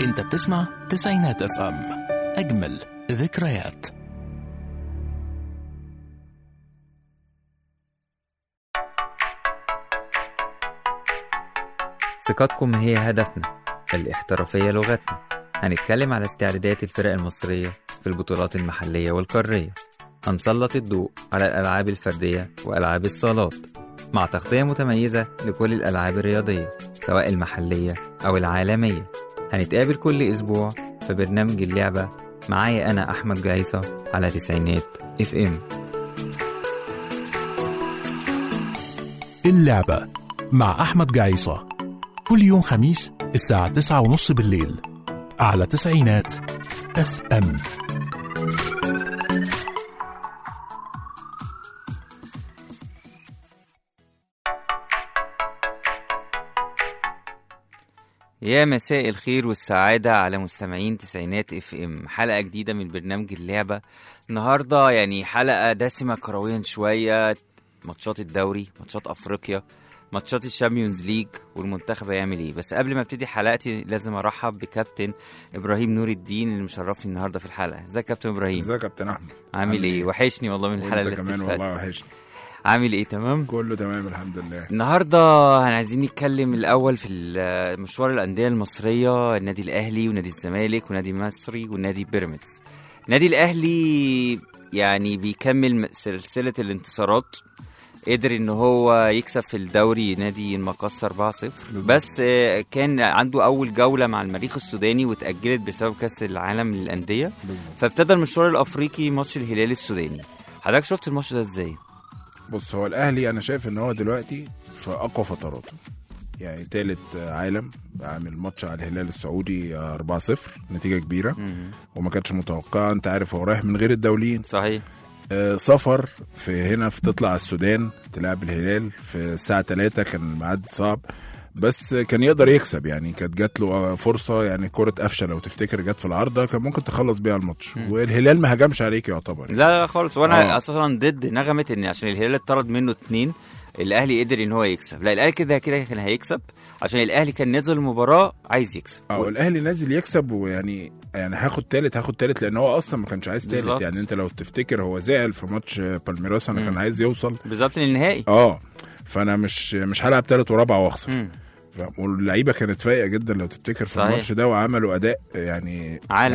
انت بتسمع تسعينات اف ام، اجمل ذكريات. ثقتكم هي هدفنا، الاحترافية لغتنا. هنتكلم على استعدادات الفرق المصرية في البطولات المحلية والقارية. هنسلط الضوء على الألعاب الفردية وألعاب الصالات مع تغطية متميزة لكل الألعاب الرياضية سواء المحلية أو العالمية. هنتقابل كل أسبوع في برنامج اللعبة معايا أنا أحمد جعيصة على تسعينات اف ام. اللعبة مع أحمد جعيصة كل يوم خميس الساعة 9:30 بالليل على تسعينات اف ام. يا مساء الخير والسعادة على مستمعين تسعينات اف ام. حلقة جديدة من برنامج اللعبة. النهاردة يعني حلقة دسمة كرويا شوية. ماتشات الدوري، ماتشات افريقيا، ماتشات الشامبيونز ليج، والمنتخب هيعمل ايه. بس قبل ما ابتدي حلقتي لازم ارحب بكابتن ابراهيم نور الدين اللي مشرفني النهارده في الحلقة. ازيك كابتن ابراهيم؟ ازيك يا كابتن احمد؟ عامل ايه؟ وحشني والله من الحلقة اللي كمان والله وحشني. عامل ايه؟ تمام كله تمام الحمد لله. النهارده عايزين نتكلم الاول في مشوار الانديه المصريه، النادي الاهلي ونادي الزمالك ونادي مصري ونادي بيراميدز. النادي الاهلي يعني بيكمل سلسله الانتصارات، قدر ان هو يكسب في الدوري نادي المقصة 4-0، بس كان عنده اول جوله مع المريخ السوداني واتاجلت بسبب كاس العالم للانديه، فابتدى المشوار الافريقي ماتش الهلال السوداني. حضرتك شفت الماتش ده ازاي؟ بص، هو الاهلي انا شايف ان هو دلوقتي في اقوى فتراته، يعني ثالث عالم، عامل ماتش على الهلال السعودي 4-0، نتيجه كبيره وما كانتش متوقعه. انت عارف هو رايح من غير الدوليين، صحيح. سفر في هنا، في تطلع السودان تلعب الهلال في الساعه 3، كان الميعاد صعب بس كان يقدر يكسب. يعني كانت جات له فرصه، يعني كره قفشه لو تفتكر جت في العارضه كان ممكن تخلص بيها الماتش، والهلال ما هجمش عليك يعتبر. لا خالص، وانا اصلا ضد نغمه ان عشان الهلال اتطرد منه 2 الاهلي قدر ان هو يكسب. لا، الاهلي كده كان هيكسب، عشان الاهلي كان نزل المباراه عايز يكسب. الاهلي نازل يكسب، ويعني هاخد تالت لان هو اصلا ما كانش عايز تالت. يعني انت لو تفتكر هو زعل في ماتش بالميراس، انا كان عايز يوصل بالظبط للنهائي. فانا مش هلعب تالت ورابع واخسر. واللعيبه كانت فايقه جدا لو تفتكر في الماتش ده، وعملوا اداء يعني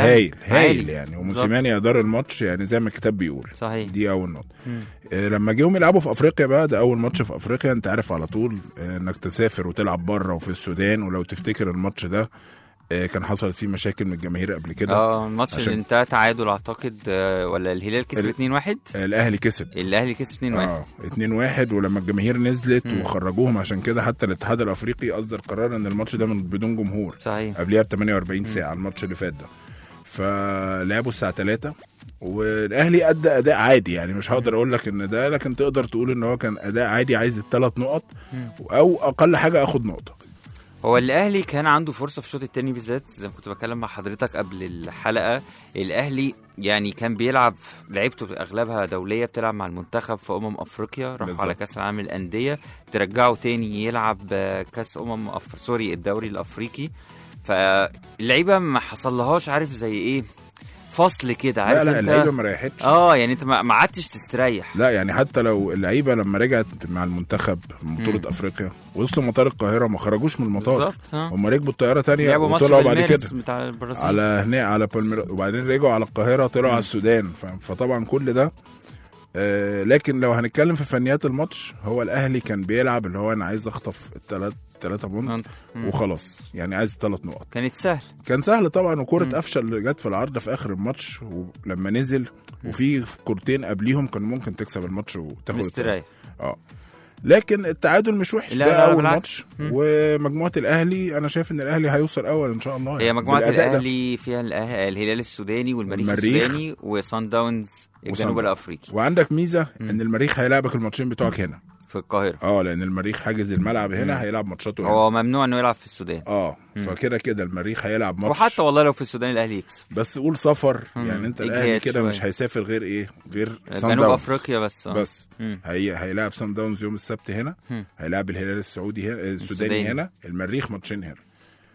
هايل يعني. وموسيماني ادار الماتش يعني زي ما الكتاب بيقول. صحيح. دي اول نقطه. لما جيهم يلعبوا في افريقيا بقى، ده اول ماتش في افريقيا، انت عارف على طول انك تسافر وتلعب بره وفي السودان. ولو تفتكر الماتش ده كان حصلت فيه مشاكل من الجماهير قبل كده. الماتش اللي انتهى تعادل اعتقد، ولا الهلال كسب 2-1؟ الاهلي كسب 2-1. ولما الجماهير نزلت وخرجوهم، عشان كده حتى الاتحاد الافريقي اصدر قرار ان الماتش ده بدون جمهور. صحيح. قبلها ب 48 ساعه الماتش اللي فات ده. فلعبوا الساعه 3 والاهلي ادى اداء عادي، يعني مش هقدر اقول لك ان ده، لكن تقدر تقول ان هو كان اداء عادي، عايز ال3 نقط او اقل حاجه اخد نقطه. هو الاهلي كان عنده فرصه في الشوط الثاني بالذات، زي ما كنت بتكلم مع حضرتك قبل الحلقه. الاهلي يعني كان بيلعب، لعيبته اغلبها دوليه، بتلعب مع المنتخب في افريقيا، راحوا على كاس العالم للانديه، ترجعوا تاني يلعب كاس الدوري الافريقي. فاللعيبه ما حصلهاش عارف زي ايه، فصل كده، عارف. لا اللعيبه ما ريحتش. يعني انت ما عدتش تستريح. لا يعني حتى لو اللعيبه لما رجعت مع المنتخب من بطوله افريقيا وصلوا مطار القاهره، ما خرجوش من المطار، هم ركبوا الطياره تانية وطلعوا بعد كده على هنا على بالميراس، وبعدين رجعوا على القاهره، طلعوا على السودان. فطبعا كل ده لكن لو هنتكلم في فنيات الماتش، هو الاهلي كان بيلعب اللي هو انا عايز اخطف ثلاثة بونت وخلاص، يعني عايز 3 نقط. كان سهل طبعا. وكرة قفشه اللي جت في العارضة في اخر الماتش ولما نزل، وفي كورتين قبليهم كانوا ممكن تكسب الماتش وتاخد مستريح. لكن التعادل مش وحش. ده اول ماتش. ومجموعة الاهلي انا شايف ان الاهلي هيوصل اول ان شاء الله. هي مجموعة الاهلي فيها الهلال السوداني والمريخ السوداني وصن داونز الجنوب الافريقي. وعندك ميزة ان المريخ هيلعبك الماتشين بتوعك هنا في القاهرة. لان المريخ حاجز الملعب هنا، هيلعب ماتشاته هنا. هو ممنوع انه يلعب في السودان. فكده المريخ هيلعب ماتش. وحتى والله لو في السودان الاهلي يكسب، بس قول سفر. يعني انت الاهلي كده مش هيسافر غير جنوب افريقيا بس. هيلعب صن داونز يوم السبت هنا، هيلعب الهلال السعودي السوداني هنا، المريخ ماتشين هنا.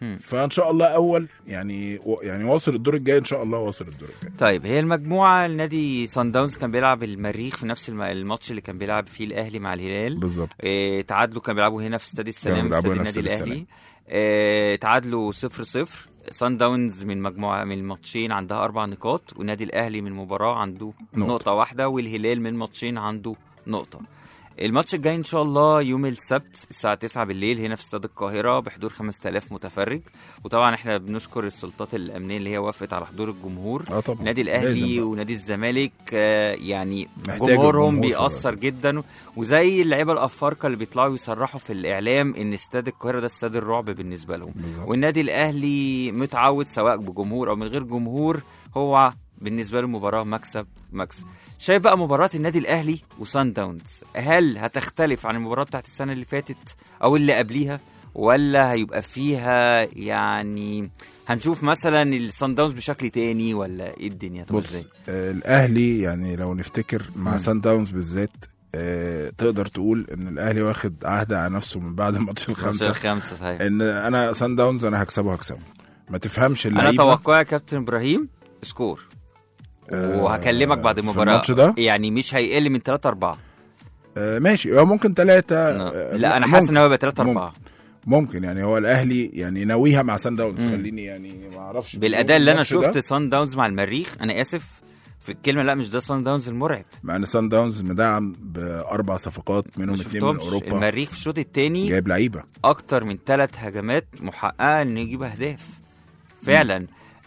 فان شاء الله اول يعني واصل الدور الجاي ان شاء الله، واصل الدور الجاي. طيب هي المجموعه، النادي صن داونز كان بيلعب المريخ في نفس الماتش اللي كان بيلعب فيه الاهلي مع الهلال بالظبط. تعادلوا، كان بيلعبوا هنا في استاد السلام، استاد النادي الاهلي. تعادلوا 0-0. صن داونز من الماتشين عندها 4 نقاط، والنادي الاهلي من مباراه عنده نقطه واحده، والهلال من ماتشين عنده نقطه. الماتش الجاي ان شاء الله يوم السبت الساعه 9 بالليل هنا في استاد القاهره بحضور 5000 متفرج. وطبعا احنا بنشكر السلطات الامنيه اللي هي وافقت على حضور الجمهور. النادي الاهلي ونادي الزمالك يعني جمهورهم بيأثر جدا، وزي اللعيبه الافارقه اللي بيطلعوا يصرحوا في الاعلام ان استاد القاهره ده استاد الرعب بالنسبه لهم. والنادي الاهلي متعود سواء بجمهور او من غير جمهور، هو بالنسبه له مباراه مكسب. شايف بقى مباراه النادي الاهلي وصن داونز، هل هتختلف عن المباراه بتاعت السنه اللي فاتت او اللي قبليها، ولا هيبقى فيها يعني هنشوف مثلا الصن داونز بشكل تاني، ولا ايه الدنيا تبقى ازاي؟ الاهلي يعني لو نفتكر مع صن داونز بالذات تقدر تقول ان الاهلي واخد عهد على نفسه من بعد ماتش الخمسة صحيح، ان انا صن داونز انا هكسبه. ما تفهمش اللعيبه. انا توقعي يا كابتن ابراهيم سكور، وهكلمك بعد المباراه، يعني مش هيقل من 3-4. ماشي، هو ممكن 3. لا انا حاسس ان هو يبقى 3-4 ممكن. يعني هو الاهلي يعني ناويها مع صن داونز. خليني يعني ما اعرفش بالاداء اللي انا شفت صن داونز مع المريخ. انا اسف في الكلمه، لا مش ده صن داونز المرعب، مع ان صن داونز مدعم ب4 صفقات منهم 2 من اوروبا. المريخ في الشوط الثاني جايب لعيبه اكتر من 3 هجمات محققه ان يجيب اهداف فعلا.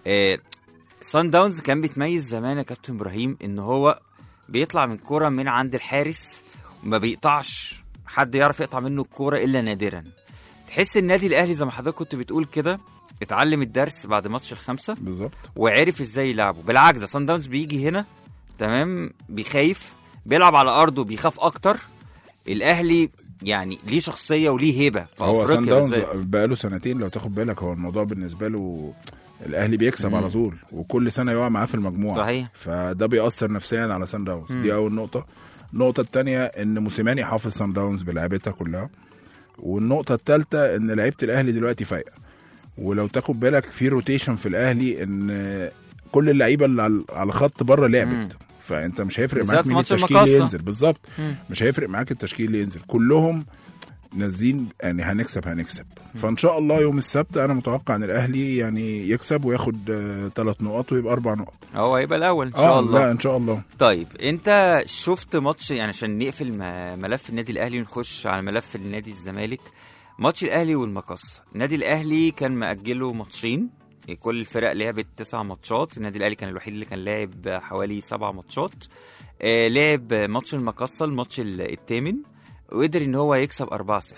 صن داونز كان بيتميز زمان يا كابتن ابراهيم ان هو بيطلع من كرة من عند الحارس وما بيقطعش حد يعرف يقطع منه الكرة الا نادرا. تحس النادي الاهلي زي ما حضرتك كنت بتقول كده اتعلم الدرس بعد ماتش الخمسة بالظبط، وعرف ازاي يلعبه. بالعكس ده صن داونز بيجي هنا تمام بيخايف، بيلعب على ارضه بيخاف اكتر. الاهلي يعني ليه شخصيه وليه هيبه في افريقيا. هو صن داونز بقاله سنتين لو تاخد بالك، هو الموضوع بالنسبه له الاهلي بيكسب على طول، وكل سنه يقع معاه في المجموعه. صحيح. فده بيأثر نفسيا على صن داونز. دي اول نقطه. النقطه الثانيه ان موسيماني حافظ صن داونز بلعبتها كلها. والنقطه الثالثه ان لعيبه الاهلي دلوقتي فايقه، ولو تاخد بالك في روتيشن في الاهلي ان كل اللعيبه اللي على خط بره لعبت. فانت مش هيفرق معاك مين التشكيل اللي ينزل بالظبط. مش هيفرق معاك التشكيل اللي ينزل، كلهم نازلين يعني هنكسب. فان شاء الله يوم السبت انا متوقع ان الاهلي يعني يكسب وياخد 3 نقط ويبقى 4 نقط. هو هيبقى الاول ان شاء الله. لا ان شاء الله. طيب انت شفت ماتش، يعني عشان نقفل ملف النادي الاهلي ونخش على ملف النادي الزمالك، ماتش الاهلي والمقصة. النادي الاهلي كان مأجله ماتشين، كل الفرق لعبت 9 ماتشات، النادي الاهلي كان الوحيد اللي كان لاعب حوالي 7 ماتشات. لعب ماتش المقصة الماتش الثامن وقدر ان هو يكسب 4-0.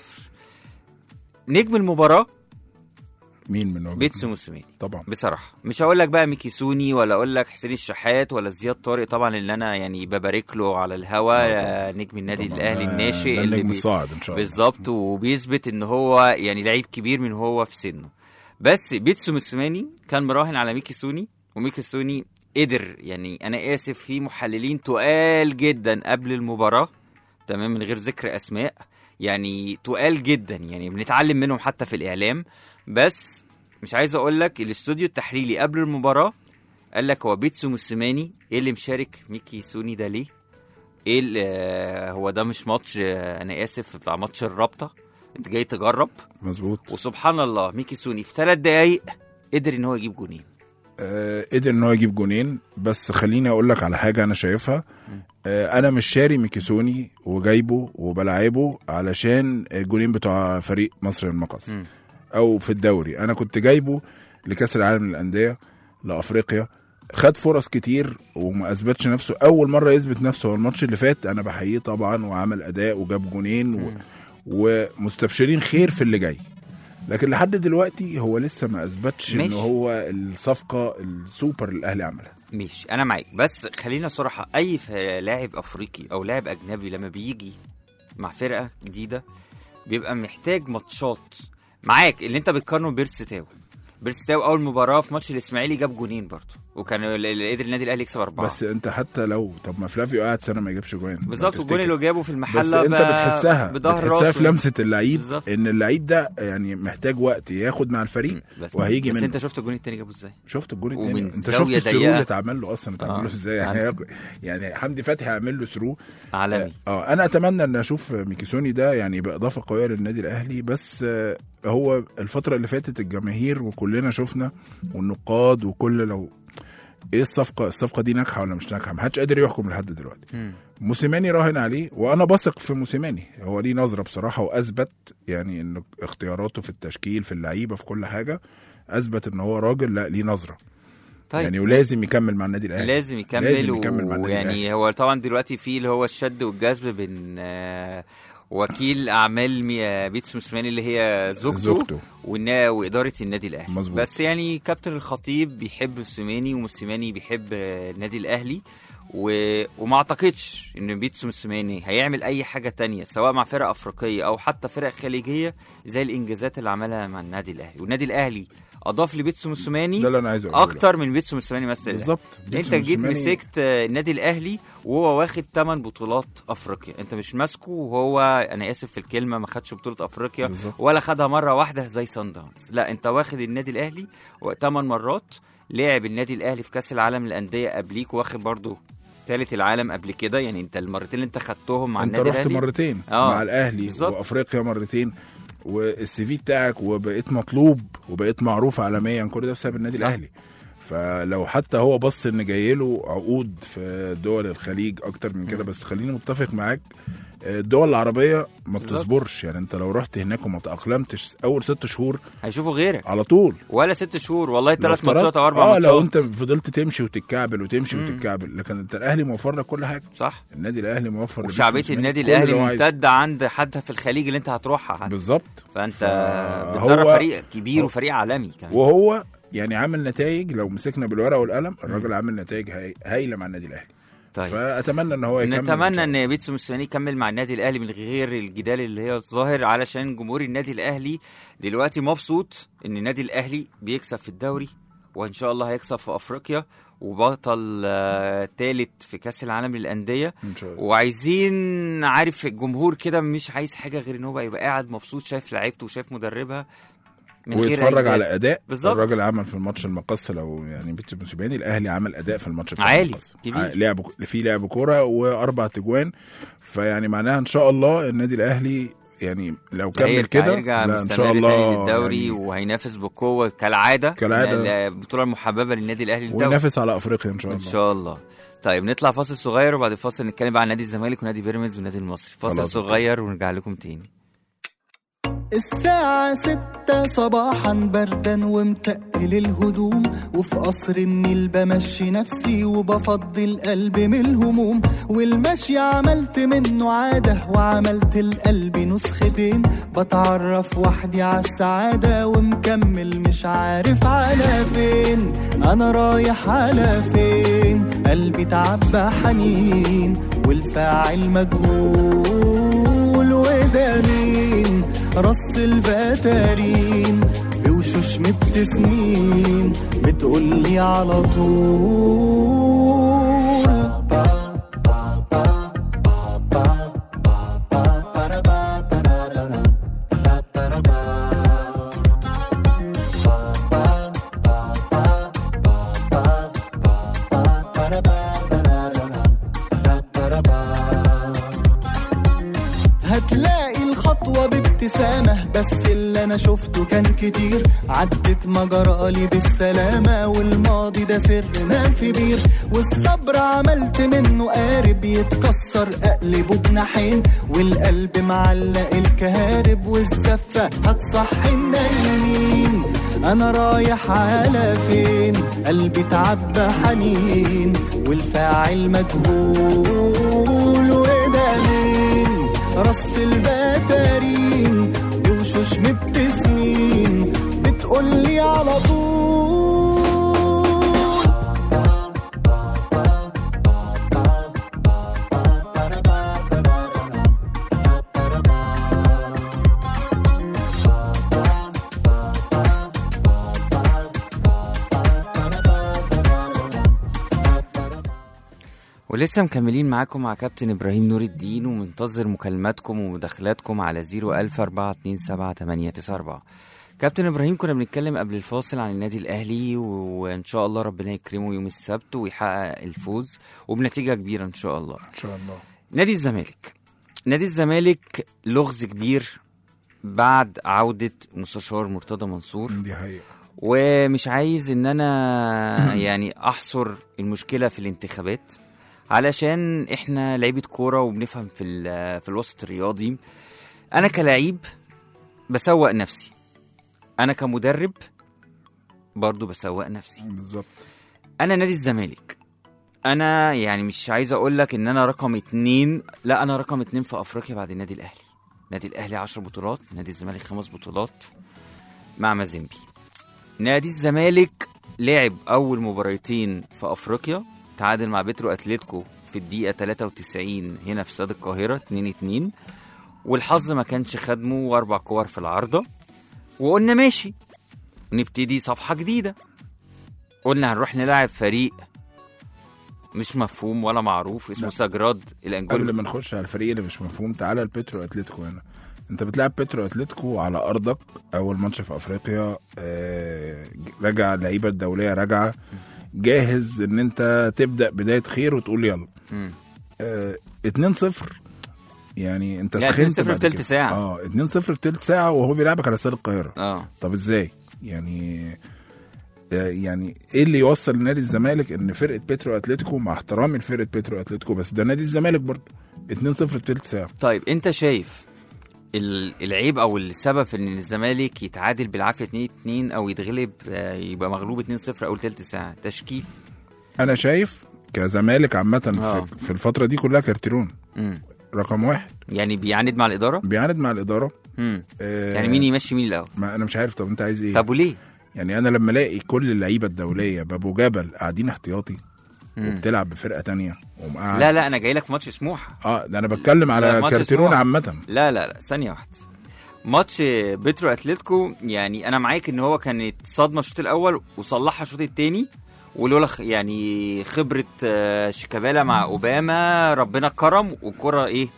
نجم المباراة مين من وجهة بيتسو موسيماني طبعا. بصراحة مش هقول لك بقى ميكي سوني ولا اقول لك حسين الشحات ولا زياد طارق، طبعا اللي انا يعني ببارك له على الهوا، نجم النادي الاهلي الناشئ اللي الصاعد ان شاء الله بالظبط، وبيثبت ان هو يعني لعيب كبير من هو في سنه. بس بيتسو موسيماني كان مراهن على ميكي سوني، وميكي سوني قدر، يعني انا اسف في محللين تقال جدا قبل المباراة تمام من غير ذكر اسماء، يعني تقال جدا يعني بنتعلم منهم حتى في الاعلام، بس مش عايز اقول لك الاستوديو التحليلي قبل المباراه قال لك هو بيتسو موسيماني ايه اللي مشارك ميكي سوني ده ليه؟ ايه هو ده مش ماتش انا اسف بتاع ماتش الرابطه، انت جاي تجرب. مظبوط. وسبحان الله ميكي سوني في 3 دقايق قدر ان هو يجيب جونين. قدر ان هو يجيب جونين. بس خليني اقول لك على حاجه انا شايفها. انا مش شاري ميكيسوني وجايبه وبلعبه علشان الجولين بتوع فريق مصر المقص او في الدوري. انا كنت جايبه لكاس العالم للانديه لافريقيا، خد فرص كتير وما اثبتش نفسه. اول مره يثبت نفسه هو الماتش اللي فات، انا بحييه طبعا وعمل اداء وجاب جونين ومستبشرين خير في اللي جاي. لكن لحد دلوقتي هو لسه ما اثبتش ان هو الصفقه السوبر اللي الاهلي عملها. مش انا معاك، بس خلينا صراحه اي لاعب افريقي او لاعب اجنبي لما بيجي مع فرقه جديده بيبقى محتاج ماتشات. معاك اللي انت بتقارنه بيرستاو اول مباراه في ماتش الاسماعيلي جاب جونين برضه، وكان قدر النادي الاهلي يكسب 4. بس انت حتى لو طب ما فلافيو قاعد سنه ما يجيبش جوان بالظبط، والجون اللي جابه في المحله بس انت بتحسها في لمسه اللعيب ان اللعيب ده يعني محتاج وقت ياخد مع الفريق وهيجي بس انت شفت الجون الثاني جابه ازاي؟ شفت الجون الثاني، انت شفت الثرو اللي اتعمل له اصلا، اتعمل له ازاي يعني حمدي فتحي عامل له ثرو عالمي. انا اتمنى ان اشوف ميكيسوني ده يعني باضافه قويه للنادي الاهلي. بس هو الفتره اللي فاتت الجماهير وكلنا شفنا والنقاد وكل لو ايه الصفقه دي ناجحه ولا مش ناجحه، محدش قادر يحكم لحد دلوقتي. موسيماني راهن عليه وانا بثق في موسيماني، هو ليه نظره بصراحه واثبت يعني ان اختياراته في التشكيل في اللعيبه في كل حاجه اثبت ان هو راجل لا ليه نظره. طيب. يعني ولازم يكمل مع النادي الاهلي، لازم يكمل مع النادي الاهلي. يعني هو طبعا دلوقتي في اللي هو الشد والجذب بين وكيل اعمال بيتسو موسيماني اللي هي زوجته واداره النادي الاهلي. مزبوط. بس يعني كابتن الخطيب بيحب موسيماني وموسيماني بيحب النادي الاهلي وما اعتقدش ان بيتسو موسيماني هيعمل اي حاجه تانية سواء مع فرق افريقيه او حتى فرق خليجيه زي الانجازات اللي عملها مع النادي الاهلي. والنادي الاهلي اضاف لبيتسو موسيماني اكتر من بيتسو موسيماني مثلا. بالظبط، انت جيت مسكت النادي الاهلي وهو واخد 8 بطولات افريقيا، انت مش ماسكه وهو انا اسف في الكلمه ما خدش بطوله افريقيا بالزبط. ولا خدها مره واحده زي صن داونز، لا انت واخد النادي الاهلي 8 مرات. لعب النادي الاهلي في كاس العالم للانديه قبليك، واخد برضو ثالث العالم قبل كده. يعني انت المرتين اللي انت خدتهم مع النادي الاهلي، انت رحت مرتين مع الاهلي بالزبط. وافريقيا مرتين، والسي في بتاعك وبقيت مطلوب وبقيت معروف عالميا، كل ده بسبب النادي الاهلي. فلو حتى هو بص ان جاي له عقود في دول الخليج اكتر من كده، بس خليني متفق معاك الدول العربيه ما بتصبرش. يعني انت لو رحت هناك وما تاقلمتش اول 6 شهور هيشوفوا غيرك على طول، ولا 6 شهور والله 3 ماتشات او 4 ماتشات. لو انت فضلت تمشي وتتكعبل وتتكعبل، لكن انت الاهلي موفر لك كل حاجه. صح، النادي الاهلي موفر لك، وشعبيه النادي الاهلي ممتده عند حتى في الخليج اللي انت هتروحها بالظبط. فانت بتدرب فريق كبير وفريق عالمي كمان، وهو يعني عامل نتائج. لو مسكنا بالورقه والقلم الراجل عامل نتائج هايله مع النادي الاهلي. طيب. فاتمنى ان هو يكمل، نتمنى ان بيتسو موسيماني يكمل مع النادي الاهلي من غير الجدال اللي هي الظاهر، علشان جمهور النادي الاهلي دلوقتي مبسوط ان النادي الاهلي بيكسب في الدوري، وان شاء الله هيكسب في افريقيا وبطل ثالث في كاس العالم للانديه. وعايزين عارف الجمهور كده مش عايز حاجه غير ان هو يبقى قاعد مبسوط شايف لعيبته وشايف مدربها ويتفرج على اداء بالزبط. الراجل عمل في الماتش المقص، لو يعني بيتسو موسيماني الاهلي عمل اداء في الماتش عالي لعب كوره و4 تجوان، فيعني معناها ان شاء الله النادي الاهلي يعني لو كمل كده ان شاء الله للدوري يعني وهينافس بقوه كالعاده البطوله المحببه للنادي الاهلي وينافس على افريقيا ان شاء الله. طيب نطلع فاصل صغير، وبعد الفاصل نتكلم بقى عن نادي الزمالك ونادي بيراميدز والنادي المصري. فاصل صغير ونرجع لكم تاني. الساعة 6 صباحا بردا ومتقل الهدوم، وفي قصر النيل بمشي نفسي وبفضي القلب من الهموم، والمشي عملت منه عادة وعملت القلب نسختين، بتعرف وحدي عالسعادة ومكمل مش عارف على فين، أنا رايح على فين، قلبي تعبى حنين والفاعل مجهول وده مين، رص البتارين بوشوش مبتسمين بتقولي على طول. هتلاقي الخطوة بابتسامة، بس اللي انا شفته كان كتير، عدت مجرالي بالسلامة والماضي ده سرنا في بير، والصبر عملت منه قارب يتكسر اقلبه بناحين، والقلب معلق الكهارب والزفة هتصحي النايمين، انا رايح على فين، قلبي تعبى حنين والفاعل مجهول وده مين، رص البتارين بوشوش مبتسمين بتقولي على طول. ولسه مكملين معاكم مع كابتن إبراهيم نور الدين، ومنتظر مكالماتكم ومداخلاتكم على 014278994. كابتن إبراهيم، كنا بنتكلم قبل الفاصل عن النادي الأهلي، وإن شاء الله ربنا يكرمه يوم السبت ويحقق الفوز وبنتيجة كبيرة إن شاء الله. إن شاء الله. نادي الزمالك لغز كبير بعد عودة مستشار مرتضى منصور. دي حقيقة. ومش عايز ان انا يعني احصر المشكلة في الانتخابات، علشان احنا لعيبة كورة وبنفهم في الوسط الرياضي. انا كلاعب بسوق نفسي، انا كمدرب برضو بسوق نفسي. بالظبط. انا نادي الزمالك، انا يعني مش عايز اقول لك ان انا رقم 2، لا انا رقم 2 في افريقيا بعد النادي الاهلي. نادي الاهلي 10 بطولات، نادي الزمالك 5 بطولات مع مازيمبي. نادي الزمالك لعب اول مباراتين في افريقيا، تعادل مع بيترو اتلتيكو في الدقيقه 93 هنا في استاد القاهره 2-2، والحظ ما كانش خدمه، و4 كور في العارضه. وقلنا ماشي نبتدي صفحه جديده، قلنا هنروح نلعب فريق مش مفهوم ولا معروف اسمه سجراد الانجول. قبل ما نخش على الفريق اللي مش مفهوم، تعالى البيترو اتلتيكو. هنا انت بتلعب بيترو اتلتيكو على ارضك، اول ماتش في افريقيا، رجع اللعيبه الدوليه راجعه، جاهز ان انت تبدا بدايه خير وتقول يلا. 2-0 يعني انت سخنت 2-0 في ثلث ساعه. 2-0 في ثلث ساعه وهو بيلعبك على استاد القاهره. طب ازاي يعني ايه اللي يوصل نادي الزمالك ان فرقه بيترو اتلتيكو، مع احترامي لفرقه بيترو اتلتيكو بس ده نادي الزمالك برضه، 2-0 في ثلث ساعه؟ طيب انت شايف العيب او السبب في ان الزمالك يتعادل بالعافيه 2-2 او يتغلب يبقى مغلوب 2-0 اول ثلث ساعه؟ تشكيل. انا شايف كزمالك عامه في الفتره دي كلها كارتيرون رقم 1. يعني بيعاند مع الاداره. يعني مين يمشي مين الاول؟ ما انا مش عارف. طب انت عايز ايه؟ طب وليه؟ يعني انا لما الاقي كل اللعيبه الدوليه بابو جبل قاعدين احتياطي وبتلعب بفرقه تانية ومقعد. لا انا جاي لك في ماتش سموحه. ده انا بتكلم على كارتيرون عامه. لا ثانيه واحده. ماتش بيترو اتلتيكو يعني انا معاك ان هو كانت صدمه الشوط الاول وصلحها الشوط الثاني، ولولا يعني خبره شيكابالا مع اوباما ربنا كرم والكره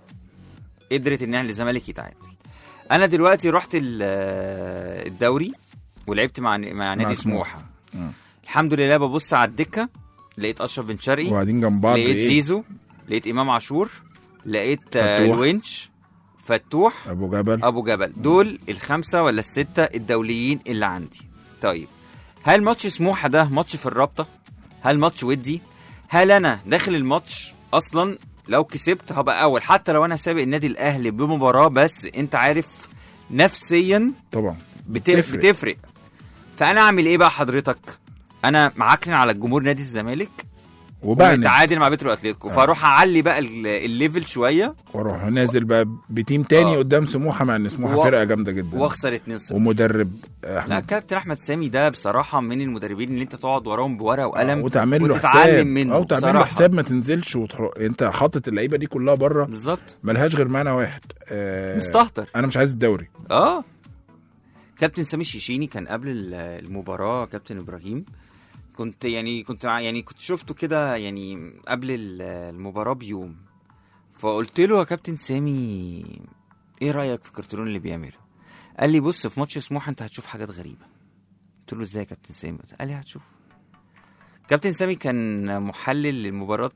قدرت ان الزمالك يتعادل. انا دلوقتي رحت الدوري ولعبت مع نادي سموحة. الحمد لله ببص على الدكه لقيت اشرف بن شرقي وقاعدين جنب بعض، لقيت زيزو، لقيت امام عاشور، لقيت الونش، فتوح، ابو جبل. دول ال5 ولا ال6 الدوليين اللي عندي. طيب هل ماتش سموحة ده ماتش في الرابطه؟ هل ماتش ودي؟ هل انا داخل الماتش اصلا لو كسبت هبقى اول حتى لو انا سابق النادي الاهلي بمباراه؟ بس انت عارف نفسيا طبعا بتفرق. فانا اعمل ايه بقى حضرتك؟ انا معكن على الجمهور نادي الزمالك ومتعادل مع بيترو اتلتيكو، فاروح اعلي بقى الليفل شويه واروح نازل بقى بتيم تاني قدام سموحة، مع ان سموحة فرقه جامده جدا، واخسر 2-0. ومدرب لا كابتن احمد سامي ده بصراحه من المدربين اللي انت تقعد وراهم بورقه وقلم وتعمل له حساب منه، وتعمل له حساب ما تنزلش انت حاطط اللعيبه دي كلها بره بالظبط، ملهاش غير معنى واحد، مستهتر. انا مش عايز الدوري. كابتن سامي الشيشيني كان قبل المباراه كابتن ابراهيم، كنت شفته كده يعني قبل المباراه بيوم، فقلت له يا كابتن سامي ايه رايك في الكرتون اللي بيعمله؟ قال لي بص في ماتش سموحه انت هتشوف حاجات غريبه. قلت له ازاي يا كابتن سامي؟ قال لي هتشوف. كابتن سامي كان محلل لمباراه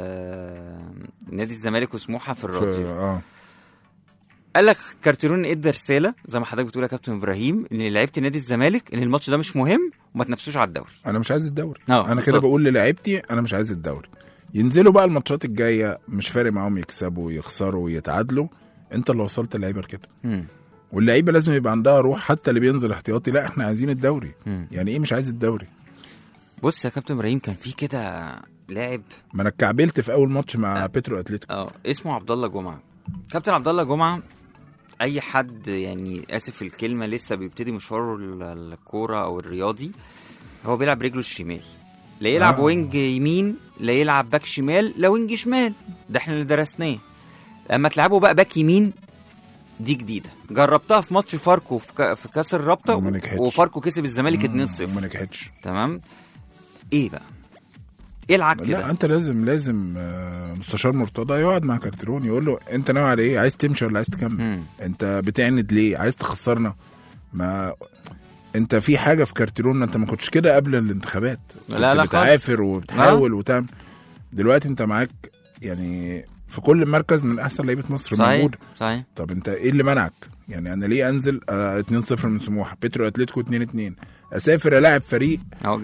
نادي الزمالك وسموحه في الراديو. قال لك كارتيرون ادى رساله زي ما حضرتك بتقول يا كابتن ابراهيم ان لعيبه نادي الزمالك ان الماتش ده مش مهم وما تنافسوش على الدوري. انا مش عايز الدوري. انا كده بقول للاعيبتي انا مش عايز الدوري، ينزلوا بقى الماتشات الجايه مش فارق معاهم يكسبوا يخسروا يتعادلوا، انت اللي وصلت اللعيبه لكده. واللعيبه لازم يبقى عندها روح، حتى اللي بينزل احتياطي لا احنا عايزين الدوري. يعني ايه مش عايز الدوري؟ بص يا كابتن ابراهيم كان في كده لاعب، ما انا اتكعبلت في اول ماتش مع بيترو اتلتيكو، اسمه عبد الله جمعه. كابتن عبد الله جمعه اي حد يعني اسف في الكلمه لسه بيبتدي مشواره الكوره او الرياضي، هو بيلعب رجله الشمال، لا يلعب وينج يمين لا يلعب باك شمال لا وينج شمال، ده احنا اللي درسناه. لما تلعبوا بقى باك يمين دي جديده، جربتها في ماتش فاركو في كاس الرابطه وفاركو كسب الزمالك 2-0 وما نجحتش. تمام. ايه بقى ايه العك كده؟ لا انت لازم مستشار مرتضى يقعد مع كارتيرون يقول له انت ناوي على ايه؟ عايز تمشي ولا عايز تكمل؟ انت بتعند ليه؟ عايز تخسرنا؟ ما انت في حاجه في كارتيرون، انت ما كنتش كده قبل الانتخابات. لا بتعافر وبتحاول وتعمل. دلوقتي انت معاك يعني في كل مركز من احسن لعيبه مصر موجود. صحيح. طب انت ايه اللي منعك؟ يعني انا ليه انزل 2-0 من سموحه، بيترو اتلتيكو 2-2، اسافر الاعب فريق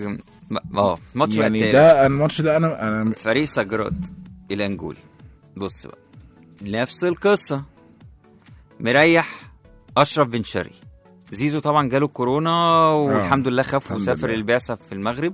ماتش يعني ده الماتش ده انا فريق سجراد الانجولي. بص بقى نفس القصه، مريح اشرف بن شرقي. زيزو طبعا جاله كورونا والحمد لله خف وسافر البعثه في المغرب.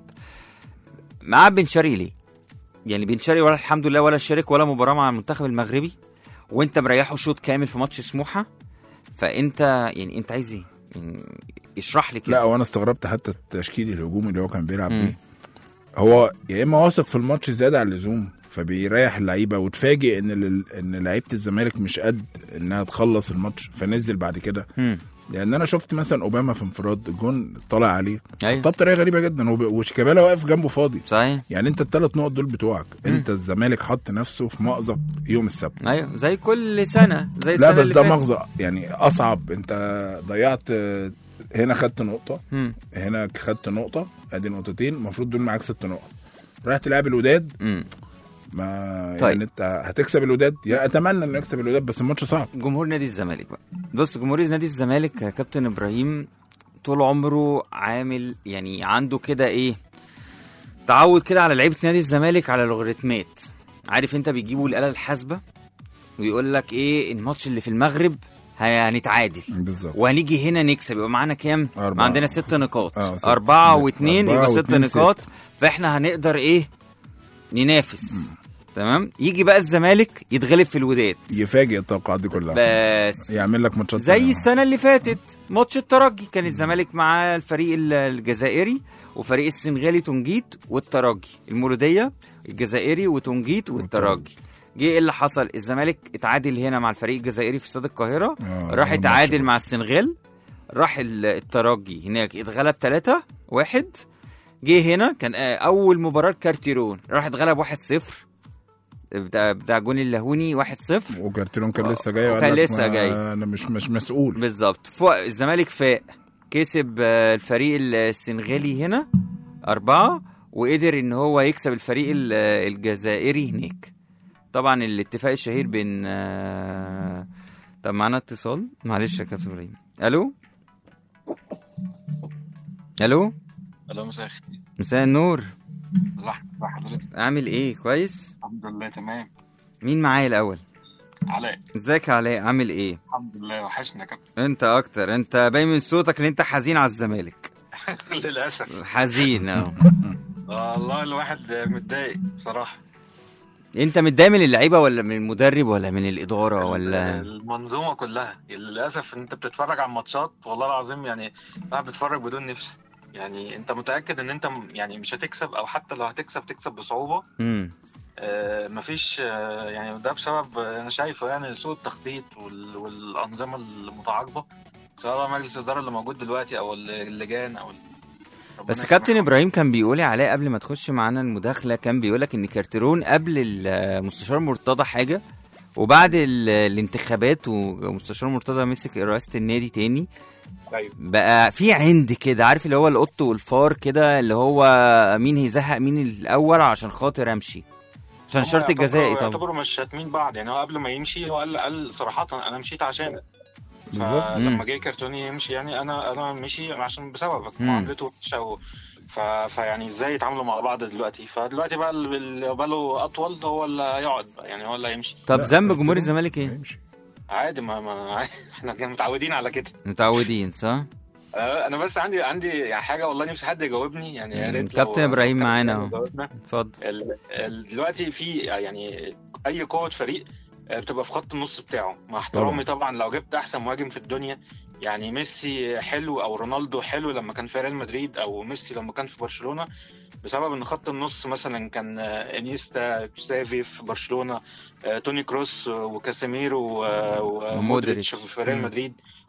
مع بن شرقي ليه؟ يعني بن شرقي ولا الحمد لله ولا شارك ولا مباراه مع المنتخب المغربي، وانت مريحه شوط كامل في ماتش سموحه. فانت يعني انت عايز ايه؟ يعني اشرح لي كده. لا وانا استغربت حتى التشكيل الهجومي اللي هو كان بيلعب بيه. هو يا اما واثق في الماتش زياده عن اللزوم فبيريح اللعيبه، وتفاجئ ان لعيبه الزمالك مش قد انها تخلص الماتش فنزل بعد كده. لان انا شفت مثلا اوباما في انفراد الجون طالع عليه بطريقه غريبه جدا، وشيكابالا واقف جنبه فاضي. صحيح. يعني انت ال3 نقط دول بتوعك. انت الزمالك حط نفسه في مأزق يوم السبت. ايوه زي كل سنه زي لا بس ده مأزق يعني اصعب. انت ضيعت هنا، خدت نقطه هنا، خدت نقطه، ادي نقطتين، المفروض دول معاك 6 نقط. رايح تلعب الوداد ما طيب. يعني انت هتكسب الوداد، يا اتمنى انه يكسب الوداد بس الماتش صعب. جمهور نادي الزمالك بقى، بص جمهور نادي الزمالك يا كابتن ابراهيم طول عمره عامل يعني عنده كده ايه تعود كده على لعيبه نادي الزمالك على لوغاريتمات. عارف انت بيجيبوا الآلة الحاسبة ويقول لك ايه الماتش اللي في المغرب هنتعادل بالظبط وهنيجي هنا نكسب، يبقى معانا كام؟ عندنا 6 نقاط 4 و2 يبقى 6 نقاط 6. فاحنا هنقدر ايه ننافس. تمام. يجي بقى الزمالك يتغلب في الوداد، يفاجئ التوقعات دي كلها، بس يعمل لك ماتشات زي السنه اللي فاتت ماتش الترجي. كان الزمالك مع الفريق الجزائري وفريق السنغالي تونجيت والترجي، المولوديه الجزائري وتونجيت والترجي. جه ايه اللي حصل؟ الزمالك اتعادل هنا مع الفريق الجزائري في استاد القاهره، راح اتعادل مع السنغال، راح الترجي هناك اتغلب 3-1. جه هنا كان اول مباراه كارتيرون، راح اتغلب 1-0 بتاع جون اللهوني 1-0. وكارتيرون كان لسه جاي وكان لسه جاي، انا مش مسؤول بالظبط. فوق الزمالك فاق، كسب الفريق السنغالي هنا 4 وقدر ان هو يكسب الفريق الجزائري هناك. طبعا الاتفاق الشهير بين طب معنا اتصال، معلش يا كابتن ابراهيم. الو الو مساء النور. لحظة حضرتك عامل ايه؟ كويس الحمد لله تمام. مين معايا الاول؟ علاء. ازيك يا علاء؟ عامل ايه؟ الحمد لله. وحشنا يا كابتن. انت اكتر، انت باين من صوتك ان انت حزين على الزمالك. للاسف حزين والله الواحد متضايق بصراحه. انت متضايق من اللعيبه ولا من المدرب ولا من الاداره ولا المنظومه كلها؟ للاسف انت بتتفرج على الماتشات والله العظيم يعني قاعد بتتفرج بدون نفس. يعني انت متاكد ان انت يعني مش هتكسب، او حتى لو هتكسب تكسب بصعوبه. مفيش يعني ده بسبب انا شايفه يعني سوء التخطيط والانظمه المتعاقبه، سواء مجلس الاداره اللي موجود دلوقتي او اللجان او بس كابتن ابراهيم كان بيقولي عليه قبل ما تخش معانا المداخله، كان بيقولك ان كارتيرون قبل المستشار مرتضى حاجه، وبعد الانتخابات ومستشار مرتضى مسك رئاسه النادي تاني بقى في عند كده، عارف اللي هو القط والفار كده، اللي هو مين هيزهق مين الاول عشان خاطر امشي عشان شرط الجزائي. طبعا يعتبروا مش شاتمين بعض يعني. هو قبل ما يمشي هو قال صراحه انا مشيت عشان لما جاي كارتوني يمشي يعني انا مشي عشان بسببك معاملته وحشه فيعني ازاي يتعاملوا مع بعض دلوقتي؟ فدلوقتي بقى اللي باله اطول هو اللي يقعد يعني، هو اللي يمشي. طب ذنب جمهور الزمالك ايه؟ عادي، ما احنا كنا متعودين على كده. متعودين صح؟ انا بس عندي يعني حاجه والله نفسي حد يجاوبني يعني. يا ريت كابتن ابراهيم معانا اهو، اتفضل. دلوقتي في يعني اي قوه فريق بتبقى في خط النص بتاعه، مع احترامي طبعا لو جبت احسن مهاجم في الدنيا يعني ميسي حلو او رونالدو حلو لما كان في ريال مدريد، او ميسي لما كان في برشلونه، بسبب ان خط النص مثلا كان انيستا تشافي في برشلونه، توني كروس وكاسيميرو ومودريتش في ريال مدريد.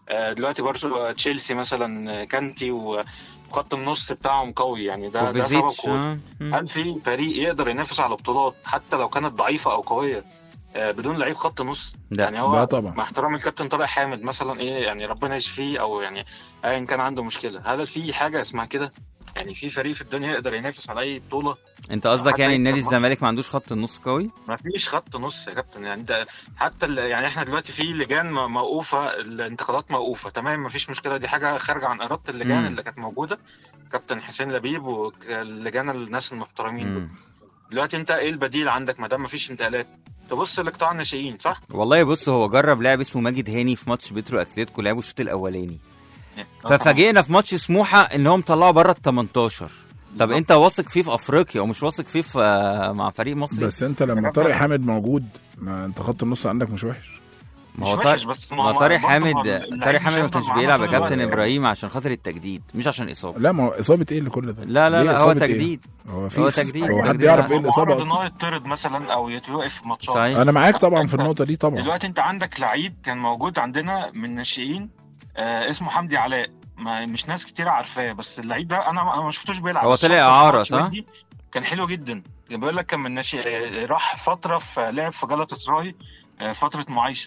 دلوقتي برضه تشيلسي مثلا كانتي وخط النص بتاعهم قوي، يعني ده سبب قوته. هل في فريق يقدر ينافس على بطولات حتى لو كانت ضعيفه او قويه بدون لعيب خط نص؟ يعني هو طبعا. مع احترام الكابتن طارق حامد مثلا يعني ربنا يشفيه، او يعني ايا كان عنده مشكله، هل في حاجه اسمها كده؟ يعني في فريق في الدنيا يقدر ينافس على اي بطوله؟ انت قصدك يعني النادي الزمالك ما عندوش خط النص قوي؟ ما فيش خط نص يا كابتن، يعني ده حتى يعني احنا دلوقتي في لجان موقوفه، الانتقادات موقوفه تمام، ما فيش مشكله، دي حاجه خارجه عن اراده اللجان اللي كانت موجوده، كابتن حسين لبيب واللجان الناس المحترمين. دلوقتي انت ايه البديل عندك ما دام ما فيش انتقالات؟ تبص لقطاع الناشئين صح؟ والله بص، هو جرب لاعب اسمه ماجد هاني في ماتش بيترو اتلتيكو، لعبوا الشوط الاولاني، ففاجئنا في ماتش سموحه ان هم طلعوا بره ال 18. طب انت واثق فيه في افريقيا ومش واثق فيه مع فريق مصري؟ بس انت لما طارق حامد موجود، ما انت خط النص عندك مش وحش. ما هو طارق حامد ما كانش بيلعب يا كابتن ابراهيم عشان خاطر التجديد، مش عشان اصابه. لا، ما هو اصابه ايه اللي كل ده؟ لا هو تجديد. هو تجديد. هو حد يعرف ايه الاصابه اصلا؟ انه يطرد مثلا او يتوقف في ماتشات. انا معاك طبعا في النقطه دي طبعا. دلوقتي انت عندك لعيب كان موجود عندنا من الناشئين اسمه حمدي علاء، مش ناس كتير عارفاه، بس اللعيب ده انا ما شفتوش بيلعب. هو طلع اعاره صح؟ كان حلو جدا، بيقول لك كان من ناشئ، راح فتره في لعب في جالاتا سراي، فتره معايشه.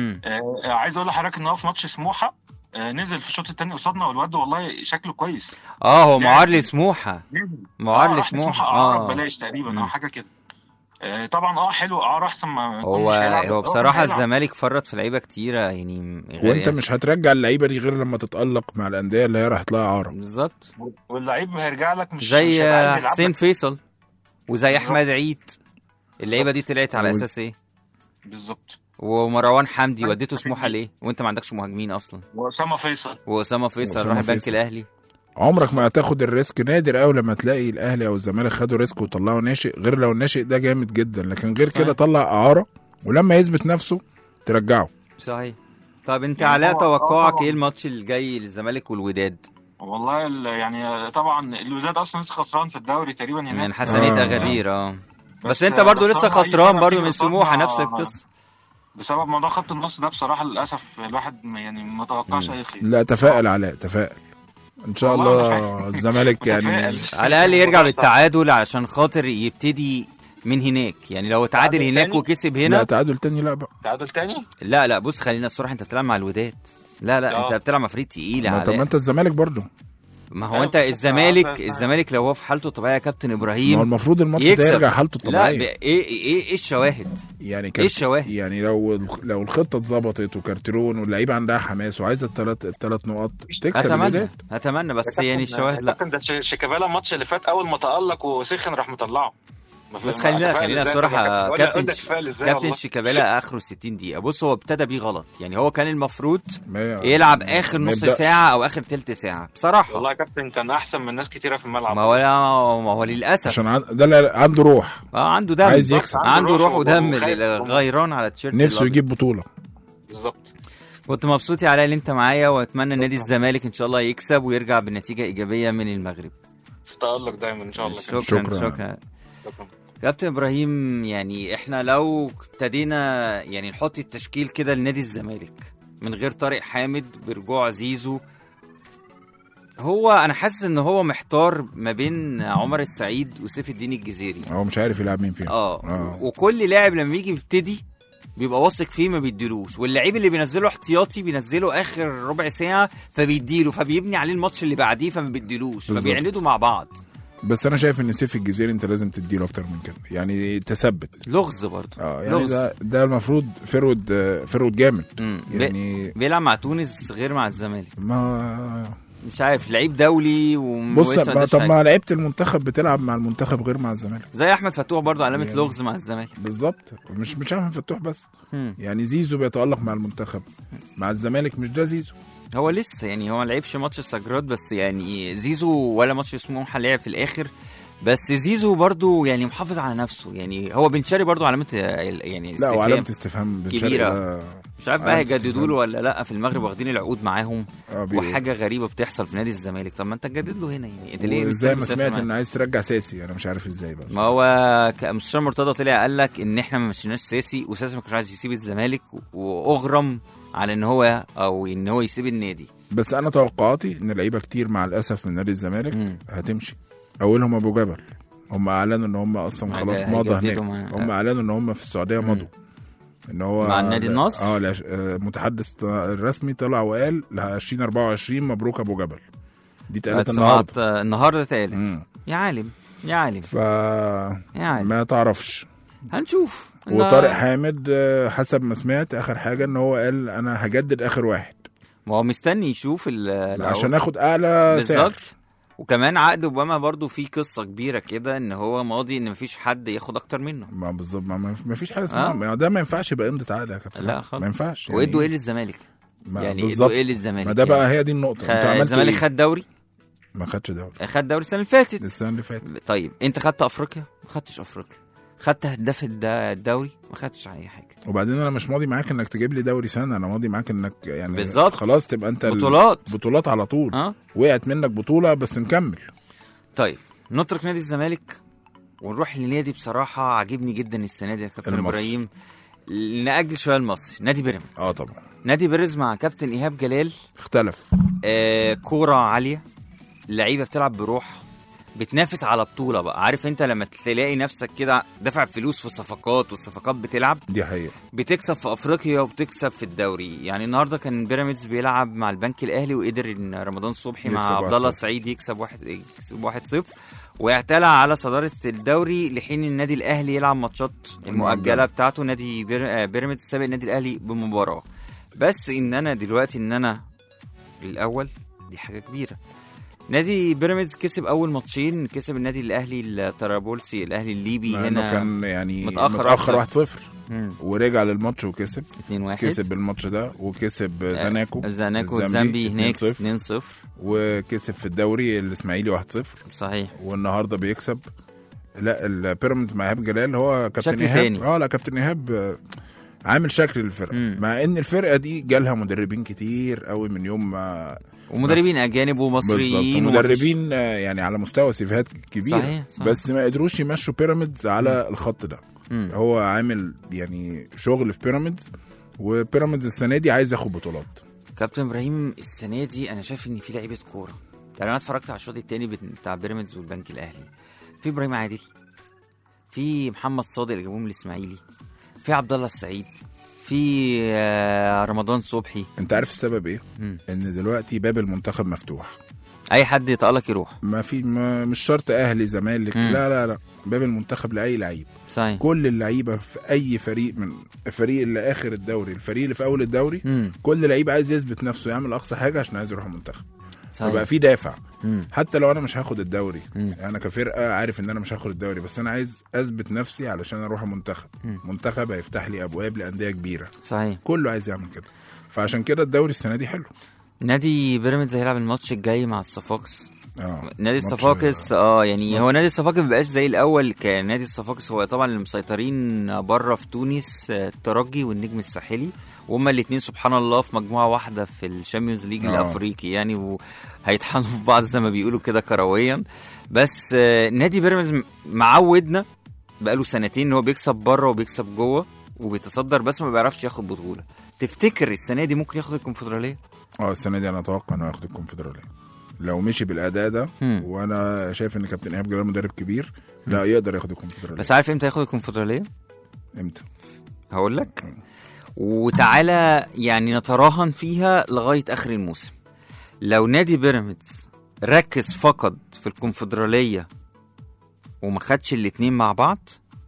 عايز اقول لحضرتك ان هو في ماتش سموحه نزل في الشوط الثاني قصادنا، والواد والله شكله كويس. هو معار لسموحه، معار لسموحه بلاش تقريبا او حاجه كده. طبعا حلو، احسن ما هو بصراحه الزمالك فرط في لعيبه كتيره يعني وانت مش هترجع اللعيبه دي غير لما تتالق مع الانديه اللي هي راح تلاقي اعاره. بالظبط، واللعيب هيرجع لك مش زي حسين فيصل وزي احمد عيد، اللعيبه دي طلعت على اساس ايه بالظبط؟ ومروان حمدي وديته سموحه ليه وانت ما عندكش مهاجمين اصلا؟ واسامه فيصل راح البنك الاهلي. عمرك ما هتاخد الريسك، نادر قوي لما تلاقي الاهلي او الزمالك خدوا ريسك وطلعوا ناشئ، غير لو الناشئ ده جامد جدا، لكن غير كده طلع اعاره ولما يثبت نفسه ترجعه. صحيح. طب انت علاء توقعك ايه الماتش الجاي للزمالك والوداد؟ والله يعني طبعا الوداد اصلا لسه خسران في الدوري تقريبا هناك من حسنية أغادير. بس انت برضو لسه خسران برضو من سموحه نفس القصه بسبب موضوع خط النص ده. بصراحه للاسف الواحد يعني ما توقعش اي خير. لا تفائل علاء، تفائل ان شاء الله الزمالك يعني على الاقل يرجع بالتعادل عشان خاطر يبتدي من هناك. يعني لو تعادل هناك وكسب هنا. لا تعادل تاني، لا بقى تعادل تاني. لا بص خلينا الصراحه، انت بتلعب مع الوداد. لا انت بتلعب مع فريق تقيل. طب ما انت الزمالك برضو. ما هو انت الزمالك لو هو في حالته الطبيعيه يا كابتن ابراهيم، ما هو المفروض الماتش ده يرجع حالته الطبيعيه. لا ايه الشواهد؟ يعني ايه الشواهد؟ يعني لو الخطه اتظبطت وكارتيرون واللعيبه عندها حماس وعايزه الثلاث نقاط تكسب. اتمنى بس يعني الشواهد لا. ده شيكابالا الماتش اللي فات اول ما تألق وسخن راح مطلعه. بس خلينا الصراحه كابتن شيكابالا اخره 60 دقيقه. بص هو ابتدى بيه غلط، يعني هو كان المفروض يلعب اخر نص ساعه او اخر تلت ساعه بصراحه. والله يا كابتن كان احسن من ناس كتيره في الملعب. ما هو للاسف عشان ده عنده روح، عنده دم، عايز يكسب، عنده روح ودم، غيران على التيشيرت، نفسه يجيب بطوله. بالظبط. كنت مبسوط على اللي انت معايا، واتمنى نادي الزمالك ان شاء الله يكسب ويرجع بنتيجه ايجابيه من المغرب. في تألق دايما ان شاء الله. شكرا. كابتن ابراهيم، يعني احنا لو ابتدينا يعني نحط التشكيل كده لنادي الزمالك من غير طارق حامد برجوع زيزو، هو انا حاسس ان هو محتار ما بين عمر السعيد وسيف الدين الجزيري. هو مش عارف يلعب مين فيهم. وكل لاعب لما يجي يبتدي بيبقى واثق فيه ما بيديلوش، واللعيب اللي بينزله احتياطي بينزله اخر ربع ساعه فبيديله، فبيبني عليه الماتش اللي بعديه فما بيديلوش، فبيعندوا مع بعض. بس انا شايف ان سيف الجزيري انت لازم تديله اكتر من كده، يعني تثبت لغز برضه. يعني لغز. ده المفروض فرود جامد. يعني بيلعب مع تونس غير مع الزمالك. ما مش عارف، لعيب دولي بص طب ما لعيبه المنتخب بتلعب مع المنتخب غير مع الزمالك، زي احمد فتوح برضو علامه يعني لغز مع الزمالك. بالظبط، مش احمد فتوح بس. يعني زيزو بيتألق مع المنتخب، مع الزمالك مش ده زيزو. هو لسه يعني هو ما لعبش ماتش السجراد، بس يعني زيزو ولا ماتش سموحه لعب في الاخر. بس زيزو برضو يعني محافظ على نفسه، يعني هو بن شرقي برضو علامه يعني لا وعلامه استفهام بن شرقي. مش عارف بقى هيجددوا له ولا لا. في المغرب واخدين العقود معاهم وحاجه غريبه بتحصل في نادي الزمالك. طب ما انت تجدد له هنا، يعني انت ليه زي ما سمعت ان عايز ترجع ساسي؟ انا مش عارف ازاي بقى. ما هو مستشار مرتضى طلع قال لك ان احنا ما مشيناش ساسي، وساسي ما كانش عايز يسيب الزمالك، واغرم على ان هو او ان هو يسيب النادي. بس انا توقعاتي ان لعيبه كتير مع الاسف من نادي الزمالك هتمشي. اولهم ابو جبل، هم اعلنوا ان هم اصلا خلاص مضوا هناك. هم اعلنوا ان هم في السعوديه مضوا، ان هو مع النادي النصر. المتحدث الرسمي طلع وقال ل 2024 مبروك ابو جبل. دي اتقالت النهارده اتقالت. يا عالم يا عالم ما تعرفش، هنشوف. وطارق حامد حسب ما سمعت اخر حاجه ان هو قال انا هجدد اخر واحد، ما هو مستني يشوف عشان اخد اعلى سعر. بالظبط. وكمان عقد اوباما برضو في قصه كبيره كده ان هو ماضي ان مفيش حد ياخد اكتر منه. ما بالظبط، ما فيش حاجه اسمها ده، ما ينفعش يبقى امضه عقد يا كابتن. لا خالص، ما ينفعش. وادوا ايه للزمالك؟ يعني ادوا ايه للزمالك؟ ما ده بقى هي دي النقطه. الزمالك خد دوري؟ ما خدش دوري. خد دوري السنه اللي فاتت. طيب انت خدت افريقيا؟ ما خدتش افريقيا. خدت هداف الدوري؟ ما خدتش اي حاجه. وبعدين انا مش ماضي معاك انك تجيب لي دوري سنه، انا ماضي معاك انك يعني بالظبط خلاص تبقى انت بطولات على طول. وقعت منك بطوله بس نكمل. طيب نترك نادي الزمالك ونروح لنادي بصراحه عاجبني جدا السنه دي يا كابتن ابراهيم. نأجل شويه المصري، نادي بيراميدز. طبعا نادي بيراميدز مع كابتن ايهاب جلال اختلف. كوره عاليه، اللعيبه بتلعب بروح، بتنافس على بطوله بقى. عارف انت لما تلاقي نفسك كده دافع فلوس في الصفقات والصفقات بتلعب، دي حقيقه، بتكسب في افريقيا وبتكسب في الدوري. يعني النهارده كان بيراميدز بيلعب مع البنك الاهلي وقدر ان رمضان صبحي مع عبد الله السعيد يكسب 1-0 ويعتلى على صداره الدوري، لحين النادي الاهلي يلعب ماتشات المؤجله بتاعته. نادي بيراميدز سابق النادي الاهلي بمباراه. بس ان انا دلوقتي ان انا الاول دي حاجه كبيره. نادي بيراميدز كسب اول ماتشين، كسب النادي الاهلي الطرابلسي الاهلي الليبي هنا كان يعني متاخر 1-0 ورجع للماتش وكسب 2-1. كسب الماتش ده وكسب زاناكو الزامبي هناك 2-0 وكسب في الدوري الاسماعيلي 1-0 صحيح. والنهارده بيكسب. لا البيراميدز مع ايهاب جلال هو كابتن ايهاب. لا كابتن ايهاب عامل شكل للفرقه، مع ان الفرقه دي جالها مدربين كتير قوي من يوم ما، ومدربين اجانب ومصريين ومدربين يعني على مستوى سيفيهات كبيره. صحيح. بس ما قدروش يمشوا بيراميدز على الخط ده. هو عامل يعني شغل في بيراميدز، وبيراميدز السنه دي عايز ياخد بطولات. كابتن ابراهيم السنه دي انا شايف ان في لعيبه كوره. يعني انا اتفرجت على الشوط الثاني بتاع بيراميدز والبنك الاهلي، في ابراهيم عادل، في محمد صادق اللي جابوه من الاسماعيلي، في عبد الله السعيد، في رمضان صبحي. انت عارف السبب ايه؟ ان دلوقتي باب المنتخب مفتوح، اي حد يتألق يروح. مش شرط اهلي زمالك، لا باب المنتخب لاي لعيب. صحيح. كل اللعيبه في اي فريق، من الفريق اللي اخر الدوري الفريق اللي في اول الدوري، كل لعيب عايز يثبت نفسه، يعمل اقصى حاجه عشان عايز يروح المنتخب. يبقى في دافع. حتى لو انا مش هاخد الدوري، انا كفرقه عارف ان انا مش هاخد الدوري، بس انا عايز اثبت نفسي علشان اروح المنتخب. منتخب هيفتح لي ابواب لانديه كبيره. صحيح. كله عايز يعمل كده، فعشان كده الدوري السنه دي حلو. نادي بيراميدز هيلعب الماتش الجاي مع الصفاقس. نادي الصفاقس يعني هو نادي الصفاقس مبقاش زي الاول. كان نادي الصفاقس هو طبعا اللي مسيطرين بره في تونس، الترجي والنجم الساحلي، وهما الاثنين سبحان الله في مجموعه واحده في الشامبيونز ليج الافريقي يعني، وهيطحنوا في بعض زي ما بيقولوا كده كرويا. بس نادي بيراميدز معودنا بقاله سنتين ان هو بيكسب بره وبيكسب جوه وبيتصدر، بس ما بيعرفش ياخد بطوله. تفتكر السنه دي ممكن ياخد الكونفدراليه؟ السنه دي انا اتوقع انه ياخد الكونفدراليه لو مشي بالاداء ده. وانا شايف ان كابتن ايهاب جلال مدرب كبير، لا يقدر ياخد الكونفدراليه. بس عارف امتى ياخد الكونفدراليه؟ امتى؟ هقول لك. وتعالى يعني نتراهن فيها لغايه اخر الموسم. لو نادي بيراميدز ركز فقط في الكونفدراليه وما خدش الاثنين مع بعض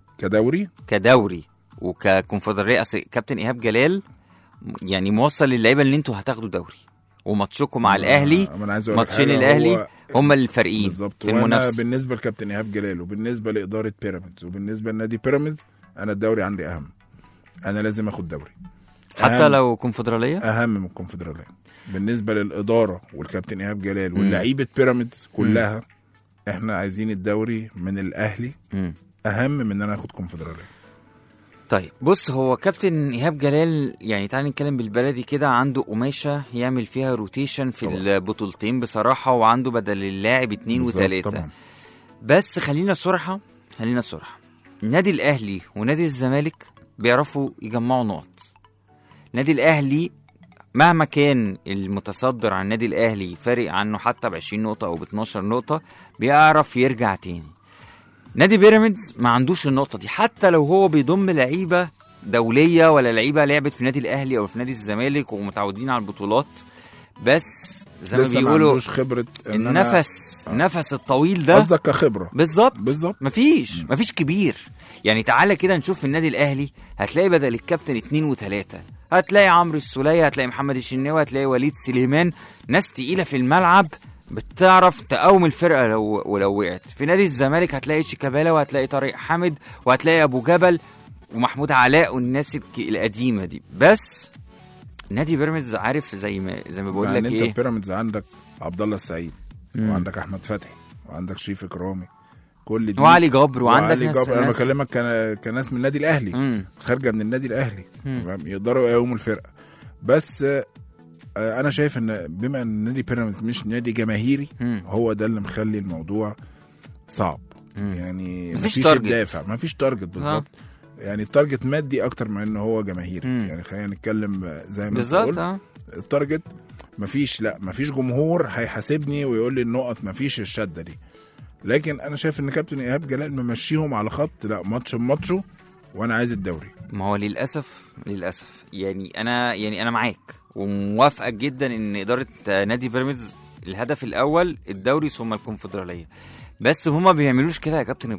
كدوري وككونفدراليه، اصل كابتن ايهاب جلال يعني موصل للعيبه اللي انتوا هتاخدوا دوري، وماتشكم مع الاهلي ماتشين الاهلي هم الفريقين في المنافسه. بالنسبه لكابتن ايهاب جلال وبالنسبه لاداره بيراميدز وبالنسبه لنادي بيراميدز، انا الدوري عندي اهم. انا لازم اخد دوري حتى لو كونفدراليه، اهم من الكونفدراليه بالنسبه للاداره والكابتن ايهاب جلال واللعيبه بيراميدز كلها. احنا عايزين الدوري من الاهلي اهم من ان انا اخد كونفدراليه. طيب بص، هو كابتن ايهاب جلال يعني تعالى نتكلم بالبلدي كده، عنده قماشه يعمل فيها روتيشن في البطولتين بصراحه، وعنده بدل اللاعب 2 و3. بس خلينا صراحه النادي الاهلي ونادي الزمالك بيعرفوا يجمعوا نقط. النادي الاهلي مهما كان المتصدر عن النادي الاهلي فارق عنه حتى ب20 نقطه او ب12 نقطه بيعرف يرجع تاني. نادي بيراميدز ما عندوش النقطه دي، حتى لو هو بيضم لعيبه دوليه ولا لعيبه لعبت في النادي الاهلي او في نادي الزمالك ومتعودين على البطولات، بس زي ما بيقولوا خبرة النفس الطويل ده. قصدك كخبره؟ بالظبط. مفيش كبير. يعني تعالى كده نشوف في النادي الاهلي، هتلاقي بدل الكابتن 2 و3، هتلاقي عمرو السولية، هتلاقي محمد الشناوي، هتلاقي وليد سليمان، ناس تقيله في الملعب بتعرف تقاوم الفرقه ولو وقعت. في نادي الزمالك هتلاقي شيكابالا، وهتلاقي طارق حامد، وهتلاقي ابو جبل ومحمود علاء والناس القديمه دي. بس نادي بيراميدز عارف زي ما بقول لك يعني انت بيراميدز عندك عبد الله السعيد، وعندك احمد فتحي، وعندك شريف اكرامي، كل دي، وعلي جبر، وعندك ناس انا بكلمك كناس من النادي الاهلي، خارجه من النادي الاهلي، يقدروا يقوموا الفرقه. بس انا شايف ان بما ان نادي بيراميدز مش نادي جماهيري، هو ده اللي مخلي الموضوع صعب. يعني مفيش دافع، مفيش تارجت بالظبط. يعني التارجت مادي اكتر من انه هو جماهيري. يعني خلينا نتكلم زي ما بقول، التارجت مفيش، لا مفيش جمهور هيحاسبني ويقول لي النقط، مفيش الشده دي. لكن انا شايف ان كابتن ايهاب جلال ممشيهم على خط، لا ماتش بماتشه، وانا عايز الدوري. ما هو للاسف يعني انا معاك وموافقك جدا ان اداره نادي بيراميدز الهدف الاول الدوري ثم الكونفدراليه، بس هما بيعملوش كده يا كابتن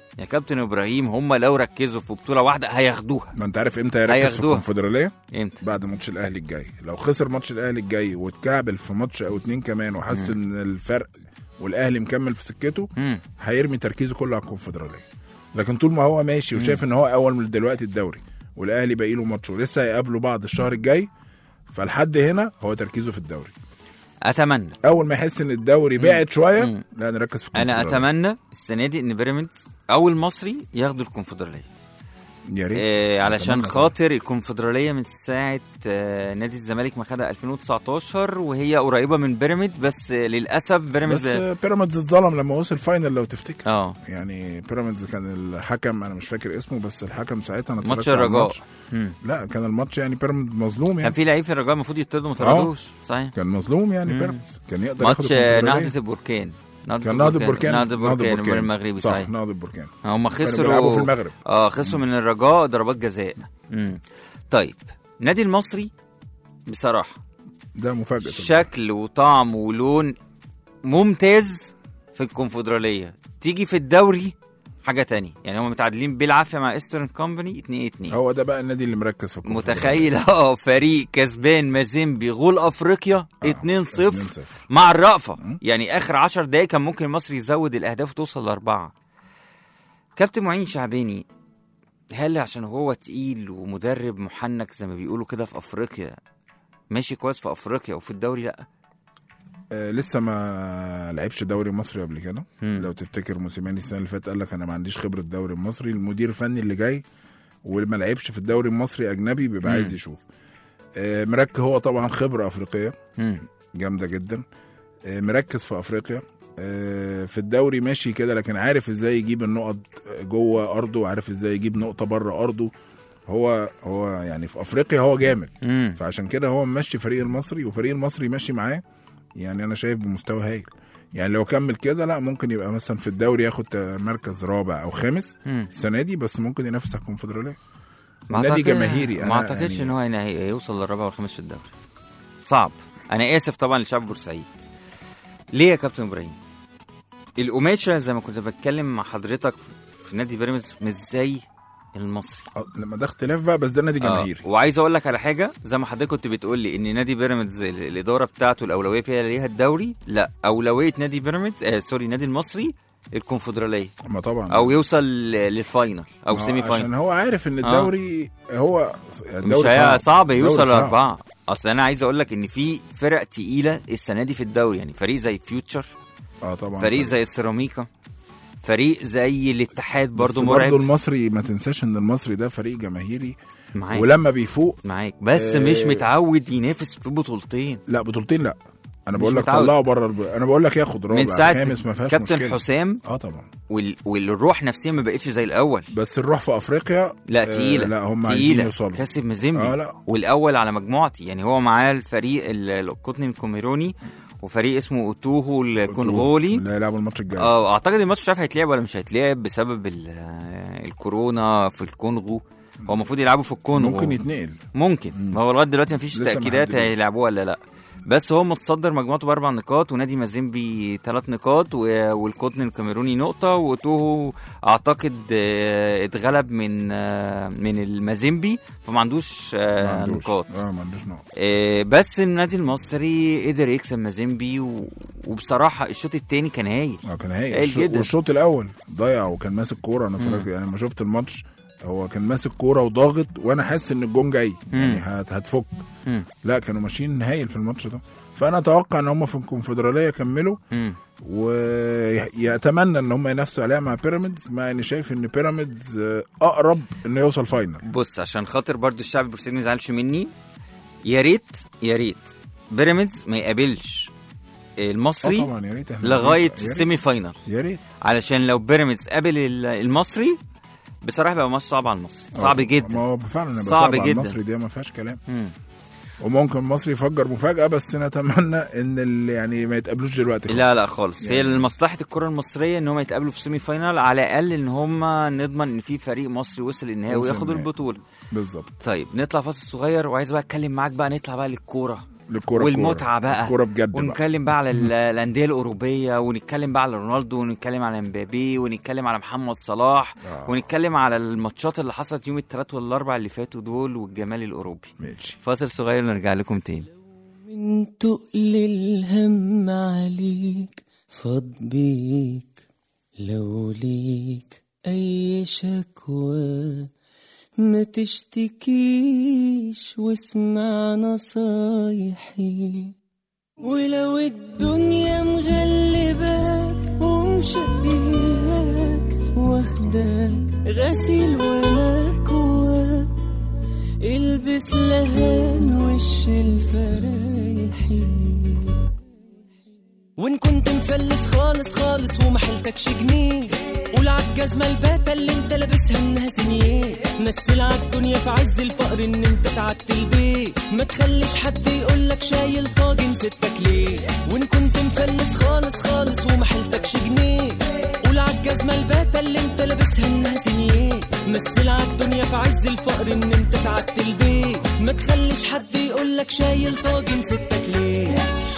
ابراهيم. هما لو ركزوا في بطوله واحده هياخدوها. ما انت عارف امتى يركز في الكونفدراليه؟ امتى؟ بعد ماتش الاهلي الجاي. لو خسر ماتش الاهلي الجاي واتكعبل في ماتش او 2 كمان وحس ان الفرق والاهلي مكمل في سكته، هيرمي تركيزه كله على الكونفدراليه. لكن طول ما هو ماشي وشايف ان هو اول من دلوقتي الدوري، والاهلي باقي له ماتش ولسه هيقابلوا بعض الشهر الجاي، فالحد هنا هو تركيزه في الدوري. اتمنى اول ما يحس ان الدوري بعد شويه لا نركز في الكونفدراليه. انا اتمنى السنه دي ان بيراميدز او المصري ياخدوا الكونفدراليه، يا ريت، علشان خاطر الكونفدراليه من ساعه نادي الزمالك ما خدها 2019 وهي قريبه من بيراميدز، بس للاسف بيراميدز اتظلم لما وصل فاينل لو تفتكر. يعني بيراميدز كان الحكم انا مش فاكر اسمه، بس الحكم ساعتها انا اتفرجت على الماتش. لا كان الماتش يعني بيراميدز مظلوم، يعني كان في لعيب في الرجاء المفروض يطردوا ما طردوش. صحيح كان مظلوم يعني. بيراميدز كان يقدر ياخد نهضة البركان. كان نهضة البركان المغربي. صحيح نهضة البركان. هم خسروا في المغرب. خسروا من الرجاء ضربات جزاء. طيب نادي المصري بصراحة ده مفاجأة، شكل وطعم ولون ممتاز في الكونفدرالية، تيجي في الدوري حاجة تانية. يعني هم متعادلين بالعافية مع إيسترن كومباني 2-2. هو ده بقى النادي اللي مركز في الكونفدرالية. متخيل فريق كسبان مازيمبي غول أفريقيا 2-0 مع الرأفة. يعني آخر 10 دقايق كان ممكن المصري يزود الأهداف وتوصل ل4. كابتن معين شعباني، هل عشان هو تقيل ومدرب محنك زي ما بيقولوا كده في أفريقيا ماشي كويس في أفريقيا وفي الدوري لأ؟ لسه ما لعبش دوري مصري قبل كده. لو تفتكر موسيماني السنه اللي فاتت قال لك انا ما عنديش خبره الدوري المصري. المدير الفني اللي جاي وما لعبش في الدوري المصري اجنبي بيبقى عايز يشوف. مركز هو طبعا خبره افريقيه جامده جدا، مركز في افريقيا. في الدوري ماشي كده، لكن عارف ازاي يجيب النقط جوه ارضه وعارف ازاي يجيب نقطه بره ارضه. هو يعني في افريقيا هو جامد، فعشان كده هو ماشي فريق المصري وفريق المصري ماشي معاه. يعني انا شايف بمستوى هايل. يعني لو كمل كده لا ممكن يبقى مثلا في الدوري ياخد مركز رابع او خامس السنه دي، بس ممكن ينافس على الكونفدراليه. نادي جماهيري. ما اعتقدش ان هو هيوصل للرابع والخامس في الدوري، صعب. انا اسف طبعا لشعب بورسعيد. ليه يا كابتن ابراهيم؟ القماشه زي ما كنت بتكلم مع حضرتك في نادي بيراميدز مش زي المصري. لما ده اختلاف بقى، بس ده نادي جماهيري. وعايز اقول لك على حاجه، زي ما حضرتك كنت بتقول لي ان نادي بيراميدز الاداره بتاعته الاولويه فيها ليها الدوري، لا اولويه نادي بيراميدز نادي المصري الكونفدراليه. ما طبعا او يوصل للفاينل او سيمي فاينل، عشان هو عارف ان الدوري هو الدوري مش صعب يوصل ل4. اصل انا عايز اقول لك ان في فرق تقيله السنه دي في الدوري. يعني فريق زي فيوتشر، طبعا فريق زي السيراميكا، فريق زي الاتحاد برضو مرعب. برضو المصري ما تنساش ان المصري ده فريق جماهيري معاك. ولما بيفوق معاك بس مش متعود ينافس في بطولتين. لا بطولتين لا، انا بقول لك طلعه بره انا بقول لك ياخد رابع خامس ما فيهاش مشكله. كابتن حسام طبعا والروح نفسيا ما بقتش زي الاول، بس الروح في افريقيا لا تقيله. لا هم عايزين يوصلوا. كسب مازيمبي والاول على مجموعتي، يعني هو معاه الفريق القطني الكاميروني وفريق اسمه اوتوهو الكونغولي اللي هيلعبوا الماتش الجاي. اعتقد الماتش مش عارف هيتلعب ولا مش هيتلعب بسبب الكورونا في الكونغو. هو المفروض يلعبوا في الكونغو، ممكن يتنقل ممكن. ما هو لغايه دلوقتي مفيش تاكيدات هيلعبوه ولا لا، بس هو متصدر مجموعته ب4 نقاط، ونادي مازيمبي 3 نقاط، والقطن الكاميروني نقطه، وتوهو اعتقد اتغلب من المازيمبي فما عندوش نقاط. ما عندوش نقط. بس النادي المصري قدر يكسب مازيمبي، وبصراحه الشوط الثاني كان هايل. كان هايل جدا. والشوط الاول ضيع وكان ماسك كوره. انا اتفرجت يعني لما شفت الماتش هو كان ماسك كوره وضاغط، وانا حاسس ان الجون جاي يعني هتفك. لا كانوا ماشيين هايل في الماتش ده. فانا اتوقع ان هم في الكونفدراليه يكملوا، ويتمنى ان هم ينافسوا عليها مع بيراميدز، مع اني شايف ان بيراميدز اقرب انه يوصل فاينل. بص عشان خاطر برضو الشعب البورسعيدي ما يزعلش مني، يا ريت بيراميدز ما يقابلش المصري لغايه السيمي فاينل، يا ريت، علشان لو بيراميدز قابل المصري بصراحه بقى ماتش صعب على المصري، صعب جدا. ما هو فعلا صعب جدا على المصري، دي ما فيهاش كلام. وممكن المصري يفجر مفاجاه، بس نتمنى ان يعني ما يتقابلوش دلوقتي خالص. لا خالص، يعني هي لمصلحه الكره المصريه ان هم يتقابلوا في سيمي فاينال، على الاقل ان هم نضمن ان في فريق مصري وصل النهائي وياخد البطوله بالظبط. طيب نطلع فاصل صغير، وعايز بقى اتكلم معاك بقى، نطلع بقى للكوره والمتعه بقى، الكوره بجد، ونتكلم بقى على الانديه الاوروبيه، ونتكلم بقى على رونالدو، ونتكلم على مبابي، ونتكلم على محمد صلاح، ونتكلم على الماتشات اللي حصلت يوم الثلاث والاربع اللي فاتوا دول، والجمال الاوروبي. ماشي. فاصل صغير ونرجع لكم تاني. من تقل الهم عليك فاض بيك، لو ليك اي شكوى ما تشتكيش واسمع نصايحي، ولو الدنيا مغلباك ومشقياك واخداك غسيل ومكواك، البس لهان وش الفرايحي. وان كنت مفلس خالص خالص ومحلتكش جنيه، قول عالجزمة الباتة اللي انت لابسها انها سنيه، مثل عالدنيا في عز الفقر ان انت سعدت البيت، ما تخليش حد يقولك شايل طاجن ستك ليه. وان كنت مفلس خالص خالص ومحلتكش جنيه، قول عالجزمة الباتة اللي انت لابسها انها سنيه، مثل عالدنيا في عز الفقر ان انت سعدت البيت، ما تخليش حد يقولك شايل طاجن ستك ليه.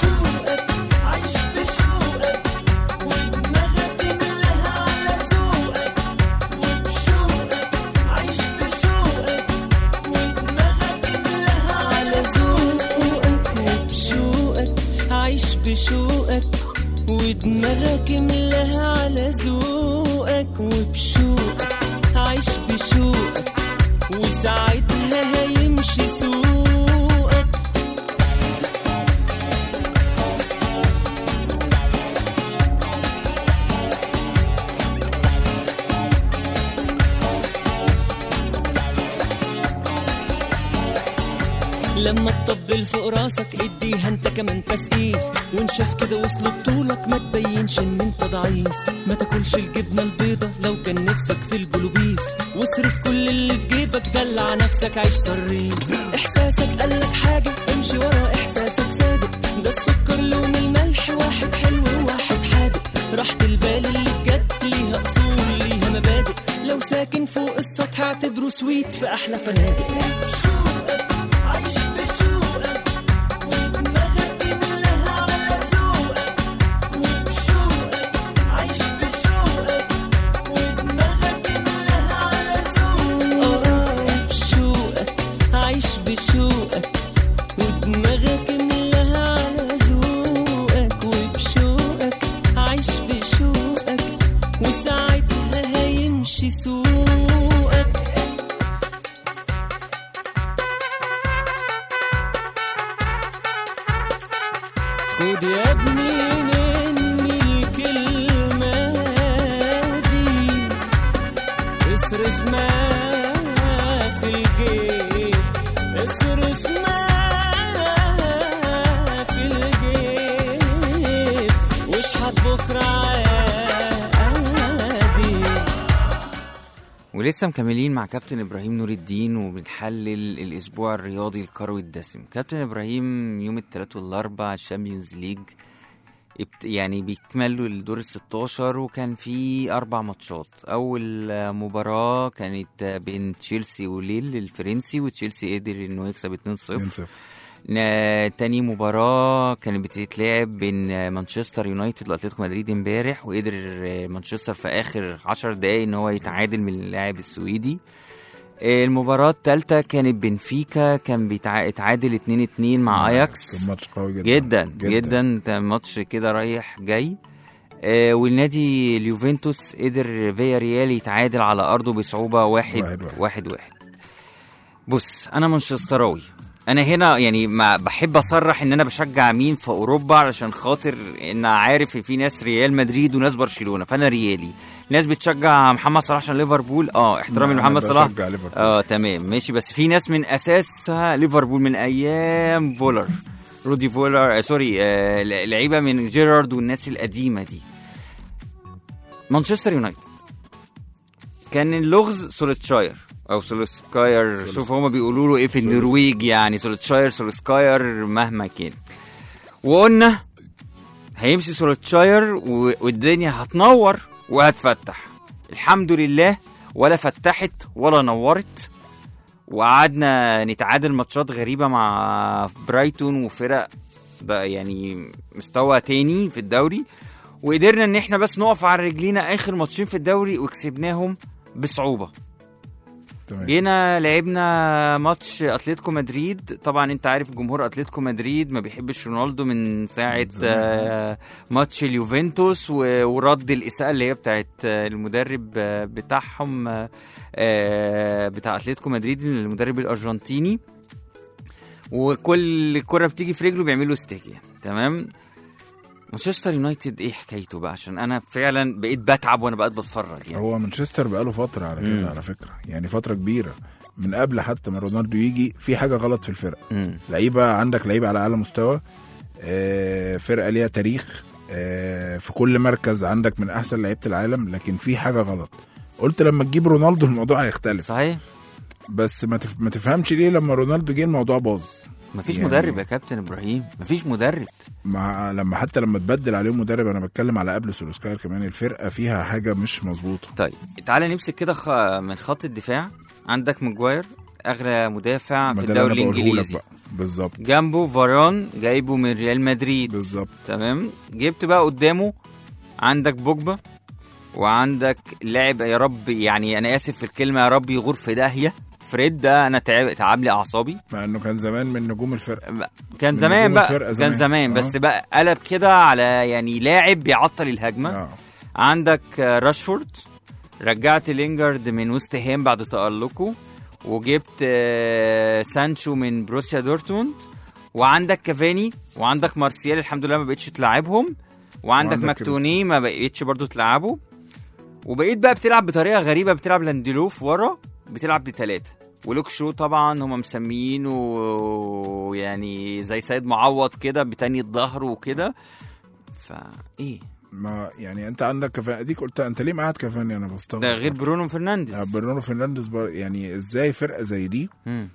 بشوقك ودماغك ملاها على ذوقك، وبشوقك عيش بشوقك وساعتها هيمشي سوقك. لما تطبل فوق راسك اديها انت كمان تسقيف، وانشف كده وصل بطولك ما تبينش ان انت ضعيف، ما تاكلش الجبنه البيضه لو كان نفسك في البلوبيف، واصرف كل اللي في جيبك دلع نفسك عيش صريف. احساسك قالك حاجه امشي ورا احساسك صادق، ده السكر لون الملح واحد حلو وواحد حادق، راحة البال اللي بجد ليها اصول ليها مبادئ، لو ساكن فوق السطح اعتبره سويت في احلى فنادق. خد يا ابني مني الكلمة دي، اصرف ما في الجيب، اصرف ما في الجيب، ولسه مكملين مع كابتن إبراهيم نور الدين وبنحلل الأسبوع الرياضي الكروي الدسم. كابتن إبراهيم يوم الثلاث والأربع الشامبيونز ليج يعني بيكملوا الدور 16 وكان في 4 ماتشات. أول مباراة كانت بين تشيلسي وليل الفرنسي، وتشيلسي قدر إنه يكسب 2-0. تاني مباراة كانت بتتلعب بين مانشستر يونايتد وأتلتيكو مدريد امبارح، وقدر مانشستر في آخر 10 دقايق إن هو يتعادل من اللاعب السويدي. المباراة الثالثة كانت بنفيكا، كان بيتعادل 2-2 مع اياكس. كان ماتش قوي جدا ماتش كده رايح جاي. والنادي اليوفنتوس قدر فيا ريال يتعادل على أرضه بصعوبة 1-1. بص أنا مانشستراوي، انا هنا يعني ما بحب اصرح ان انا بشجع مين في اوروبا علشان خاطر ان عارف في ناس ريال مدريد وناس برشلونه، فانا ريالي. ناس بتشجع محمد صلاح عشان ليفربول، احترامي لمحمد صلاح، تمام ماشي. بس في ناس من اساسها ليفربول من ايام فولر، رودي فولر، لعيبه من جيرارد والناس القديمه دي. مانشستر يونايتد كان اللغز سوليتشاير او سولسكاير، شوف هما بيقولوا له ايه في النرويج، يعني سولسكاير مهما كان. وقلنا هيمشي سولسكاير والدنيا هتنور وهتفتح. الحمد لله ولا فتحت ولا نورت، وقعدنا نتعادل ماتشات غريبة مع برايتون وفرق بقى يعني مستوى تاني في الدوري، وقدرنا ان احنا بس نقف على رجلينا اخر ماتشين في الدوري وكسبناهم بصعوبة. جينا لعبنا ماتش اتلتيكو مدريد. طبعا انت عارف جمهور اتلتيكو مدريد ما بيحبش رونالدو من ساعه ماتش اليوفنتوس ورد الاساءه اللي هي بتاعت المدرب بتاعهم بتاع اتلتيكو مدريد، المدرب الارجنتيني، وكل كره بتيجي في رجله بيعملوا استهجان. تمام. مانشستر يونايتد ايه حكايته بقى؟ عشان انا فعلا بقيت بتعب وانا بقيت بتفرج يعني. هو مانشستر بقاله فتره على كده على فكره، يعني فتره كبيره من قبل حتى ما رونالدو يجي. في حاجه غلط في الفرقه. لعيبه، عندك لعيبه على اعلى مستوى، فرقه ليها تاريخ، في كل مركز عندك من احسن لعيبه العالم، لكن في حاجه غلط. قلت لما تجيب رونالدو الموضوع هيختلف. صحيح. بس ما تفهمش ليه لما رونالدو جه الموضوع باظ. مفيش يعني مدرب يا كابتن ابراهيم، مفيش مدرب. لما تبدل عليهم مدرب، انا بتكلم على قبل سولسكاير كمان، الفرقه فيها حاجه مش مظبوطه. طيب تعالى نمسك كده من خط الدفاع. عندك ماجواير اغلى مدافع في الدوري الانجليزي بالظبط، جنبه فاران جايبه من ريال مدريد بالظبط. تمام. جبت بقى قدامه عندك بوجبا، وعندك لاعب يا رب يعني انا اسف في الكلمه، يا رب يغور في داهيه، فريد ده انا تعب لي اعصابي، مع انه كان زمان من نجوم الفرقه، كان زمان بقى كان زمان بس بقى قلب كده على يعني لاعب بيعطل الهجمه. عندك راشفورد، رجعت لينجارد من وست هام بعد تألقه، وجبت سانشو من بروسيا دورتموند، وعندك كافاني، وعندك مارسيال الحمد لله ما بقتش تلعبهم، وعندك ماكتوني ما بقتش برضو تلعبه، وبقيت بقى بتلعب بطريقه غريبه، بتلعب لاندلوف ورا، بتلعب ب3، ولوك شو طبعا هم مسمينه يعني زي سيد معوض كده بتاني الظهر وكده. فايه ما يعني انت عندك كافاني، اديك قلت انت ليه معاد كافاني؟ انا بستغرب. ده غير برونو فرنانديز. برونو فرنانديز يعني ازاي فرقه زي دي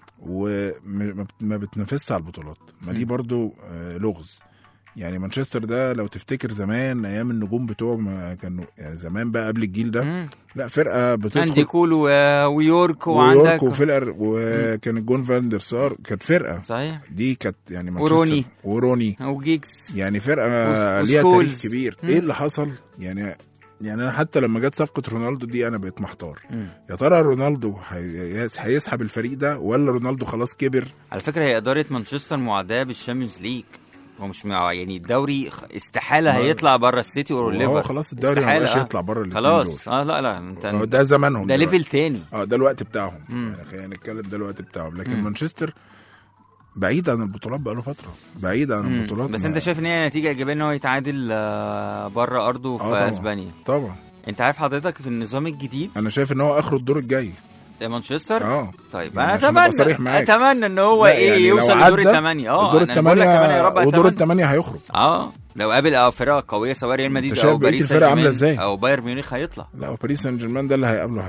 وما بتنافسش على البطولات؟ ما دي برضو لغز. يعني مانشستر ده لو تفتكر زمان ايام النجوم بتوعه ما كانوا يعني زمان بقى قبل الجيل ده لا فرقه بتدخل عندي كول ويورك وعندك وفيلر وكان الجون فاندر سار، كانت فرقه صحيح دي كانت يعني مانشستر وروني وجيكس، يعني فرقه ليها تاريخ كبير. ايه اللي حصل يعني انا حتى لما جت صفقه رونالدو دي انا بقيت محتار. يا ترى رونالدو هيسحب الفريق ده ولا رونالدو خلاص كبر؟ على فكره هي اداره مانشستر معداه بالشامبيونز ليج، هو مش يعني الدوري استحاله هيطلع بره السيتي والليفر. هو خلاص الدوري ما بقاش يطلع بره الاثنين خلاص. لا انت ده زمانهم، ده ليفل تاني. ده الوقت بتاعهم. يعني خلينا نتكلم ده الوقت بتاعهم. لكن مانشستر بعيد عن البطولات بقاله فتره، بعيد عن البطولات. بس انت شايف ان هي نتيجه ايجابيه ان هو يتعادل بره ارضه في اسبانيا؟ طبعا. انت عارف حضرتك في النظام الجديد انا شايف ان هو اخره الدور الجاي مانشستر. طيب يعني انا اتمنى ان هو يعني يوصل لدور الثمانية. دور الثمانية ودور الثمانية هيخرج. لو قابل فرقه قويه سواء ريال مدريد او باريس سان جيرمان او بايرن ميونخ هيطلع. لا باريس سان جيرمان ده اللي هيقابله هيطلع.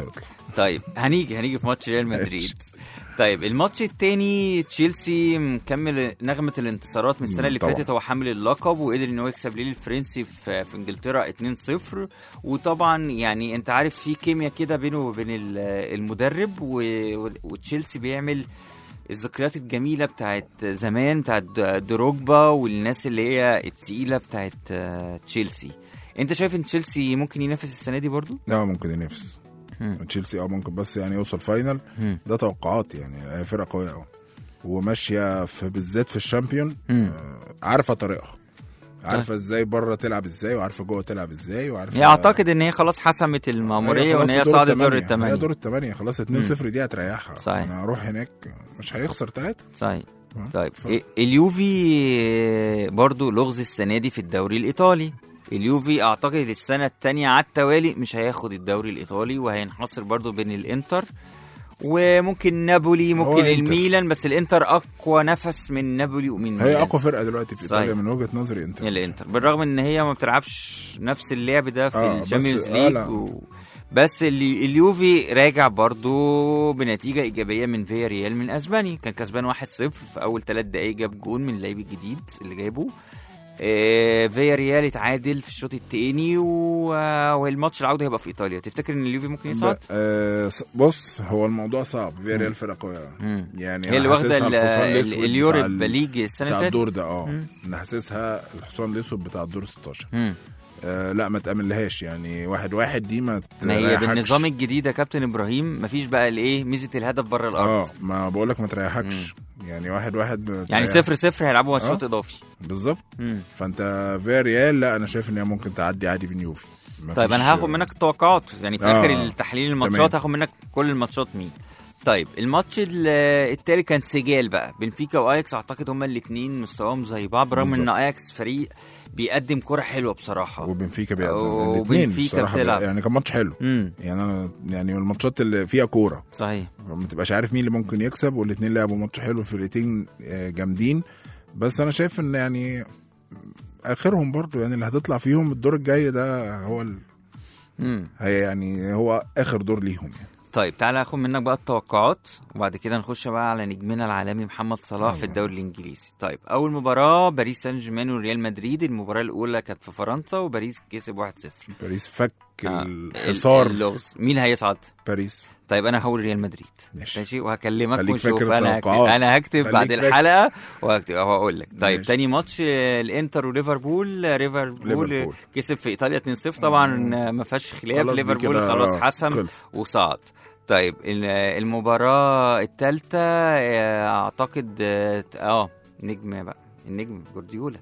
طيب هنيجي في ماتش ريال مدريد. طيب الماتش التاني تشيلسي مكمل نغمة الانتصارات من السنة اللي فاتت، هو حامل اللقب وقدر انه يكسب ليل الفرنسي في انجلترا 2-0. وطبعا يعني انت عارف في كيمياء كده بينه وبين المدرب، وتشيلسي بيعمل الذكريات الجميلة بتاعت زمان بتاعت دروجبا والناس اللي هي التقيلة بتاعت تشيلسي. انت شايف ان تشيلسي ممكن ينافس السنة دي برضو؟ لا ممكن ينافس تشيلسي ممكن، بس يعني يوصل فاينل ده توقعات، يعني فرقه قويه قوي وماشيه بالذات في الشامبيون، عارفه طريقها، عارفه ازاي بره تلعب ازاي وعارفه جوه تلعب ازاي وعارفه. اعتقد ان هي خلاص حسمت المأموريه وان هي صعدت دور الثمانيه. هي دور الثمانيه خلاص 2-0 دي هتريحها. صحيح. انا اروح هناك مش هيخسر 3. صحيح. طيب اليوفي برضو لغز السنه دي في الدوري الايطالي. اليوفي اعتقد السنه الثانيه على التوالي مش هياخد الدوري الايطالي، وهينحصر برضو بين الانتر وممكن نابولي، ممكن الميلان، بس الانتر اقوى نفس من نابولي ومن ميلان. هي اقوى فرقه دلوقتي في ايطاليا من وجهه نظري الانتر، بالرغم ان هي ما بتلعبش نفس اللعب ده في الشامبيونز ليج بس اليوفي راجع برضو بنتيجه ايجابيه من فيا ريال من اسبانيا، كان كسبان 1-0 في اول 3 دقايق جاب جون من اللعيب الجديد اللي جايبه. فيا ريال اتعادل في الشوط الثاني والماتش العوده هيبقى في ايطاليا. تفتكر ان اليوفي ممكن يصعد؟ بص هو الموضوع صعب. فيا ريال فرقه قويه يعني، هي اللي واخده اليوروبا ليج السنه اللي فاتت بتاع الدور ده. انا حاسسها الحصان الاسود بتاع الدور 16. لا ما تأملهاش يعني 1-1 دي ما هي بالنظام الجديد يا كابتن ابراهيم مفيش بقى الايه ميزه الهدف بره الارض. ما بقولك ما تريحكش يعني 1-1 يعني 0-0 هيلعبوا شوط اضافي بالظبط. فانت فيا ريال لا انا شايف ان هي ممكن تعدي عادي بين يوفي. طيب انا هاخد منك التوقعات يعني في اخر التحليل الماتشات، هاخد منك كل الماتشات مين. طيب الماتش التالي كان سجال بقى بنفيكا واياكس. اعتقد هما الاثنين مستواهم زي بعض برغم ان اياكس فريق بيقدم كرة حلوه بصراحه وبنفيكا بيقدم الاثنين بصراحه يعني كان ماتش حلو. يعني انا يعني الماتشات اللي فيها كوره صحيح ما تبقاش عارف مين اللي ممكن يكسب، والاثنين لعبوا ماتش حلو، الفرقتين جامدين. بس انا شايف ان يعني اخرهم برضو يعني اللي هتطلع فيهم الدور الجاي ده هو هي يعني هو اخر دور ليهم يعني. طيب تعالى هاخد منك بقى التوقعات وبعد كده نخش بقى على نجمنا العالمي محمد صلاح في الدوري الانجليزي. طيب اول مباراه باريس سان جيرمان وريال مدريد. المباراه الاولى كانت في فرنسا وباريس كسب 1-0. باريس فك الحصار. مين هيصعد؟ باريس. طيب انا هقول ريال مدريد ماشي وهكلمك ونشوف. انا هكتب بعد الحلقه وهقول لك. طيب ماشي. تاني ماتش الانتر وليفربول كسب في ايطاليا 2-0 طبعا ما فيهاش خلاف. ليفربول خلاص حسم وصعد. طيب المباراه الثالثه اعتقد النجم جوارديولا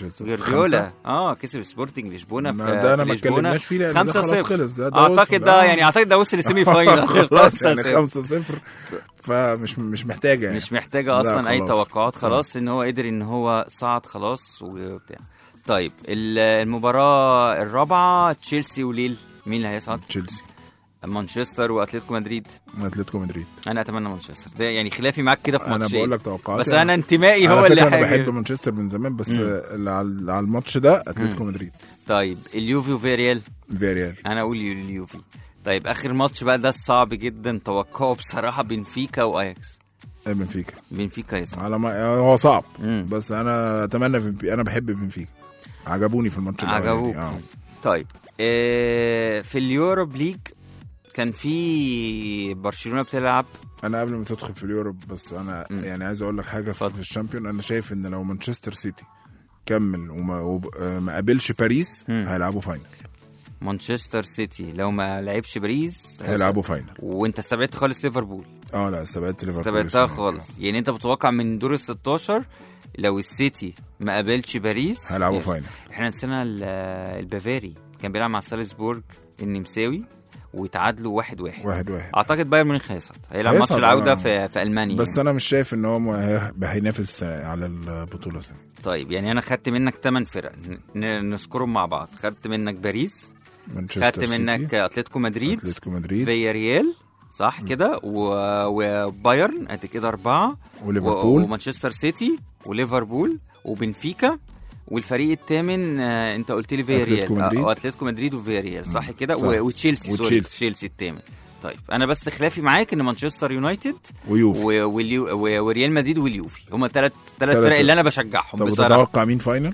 كسب سبورتنج لشبونه في ده انا ما اتكلمناش فيه لان ده خلاص خلص. ده اعتقد ده وصل للسيمي فاينل خلاص يعني 5-0 فمش محتاجه يعني. مش محتاجه اصلا اي توقعات خلاص ان هو قدر ان هو صعد خلاص وبتاع. طيب المباراه الرابعه تشيلسي وليل. مين اللي هيصعد؟ تشيلسي. مانشستر واتلتيكو مدريد. انا اتمنى مانشستر ده يعني خلافي معاك كده في ماتشين. انا بقول لك توقعاتي بس انا انتمائي هو اللي انا بحب مانشستر من زمان بس على الماتش ده اتلتيكو مدريد. طيب اليوفي وفياريال. انا اقول اليوفي. طيب اخر ماتش بقى ده صعب جدا توقعه بصراحه بنفيكا واياكس. بنفيكا يصعد على ما هو صعب بس انا اتمنى انا بحب بنفيكا. عجبوني في الماتش ده. طيب في اليوروب ليج كان في برشلونه بتلعب. انا قبل ما تدخل في اليوروب بس انا يعني عايز اقول لك حاجه في الشامبيون. انا شايف ان لو مانشستر سيتي كمل وما قابلش باريس هيلعبوا فاينل. مانشستر سيتي لو ما لعبش باريس هيلعبوا فاينل. وانت استبعدت خالص ليفربول. لا استبعدتها خالص يعني انت بتتوقع من دور ال16 لو السيتي ما قابلش باريس هيلعبوا فاينل. احنا نسينا البافاري كان بيلعب مع سالزبورج النمساوي ويتعادلوا 1-1. اعتقد بايرن ميونخ هيلعب ماتش العوده في المانيا بس يعني. انا مش شايف ان هو هينافس على البطوله سنة. طيب يعني انا خدت منك 8 فرق نذكرهم مع بعض. خدت منك باريس، خدت منك اتلتيكو مدريد فيا ريال صح كده وبايرن ادي كده 4 وليفربول ومانشستر سيتي وليفربول وبنفيكا والفريق الثامن انت قلت لي فياريال. اتلتيكو مدريد وفياريال صح كده وتشيلسي. تشيلسي الثامن. طيب انا بس خلافي معاك ان مانشستر يونايتد ويوفي وريال مدريد واليوفي هم ثلاث فرق اللي انا بشجعهم بصراحه. طب تتوقع مين فاينل؟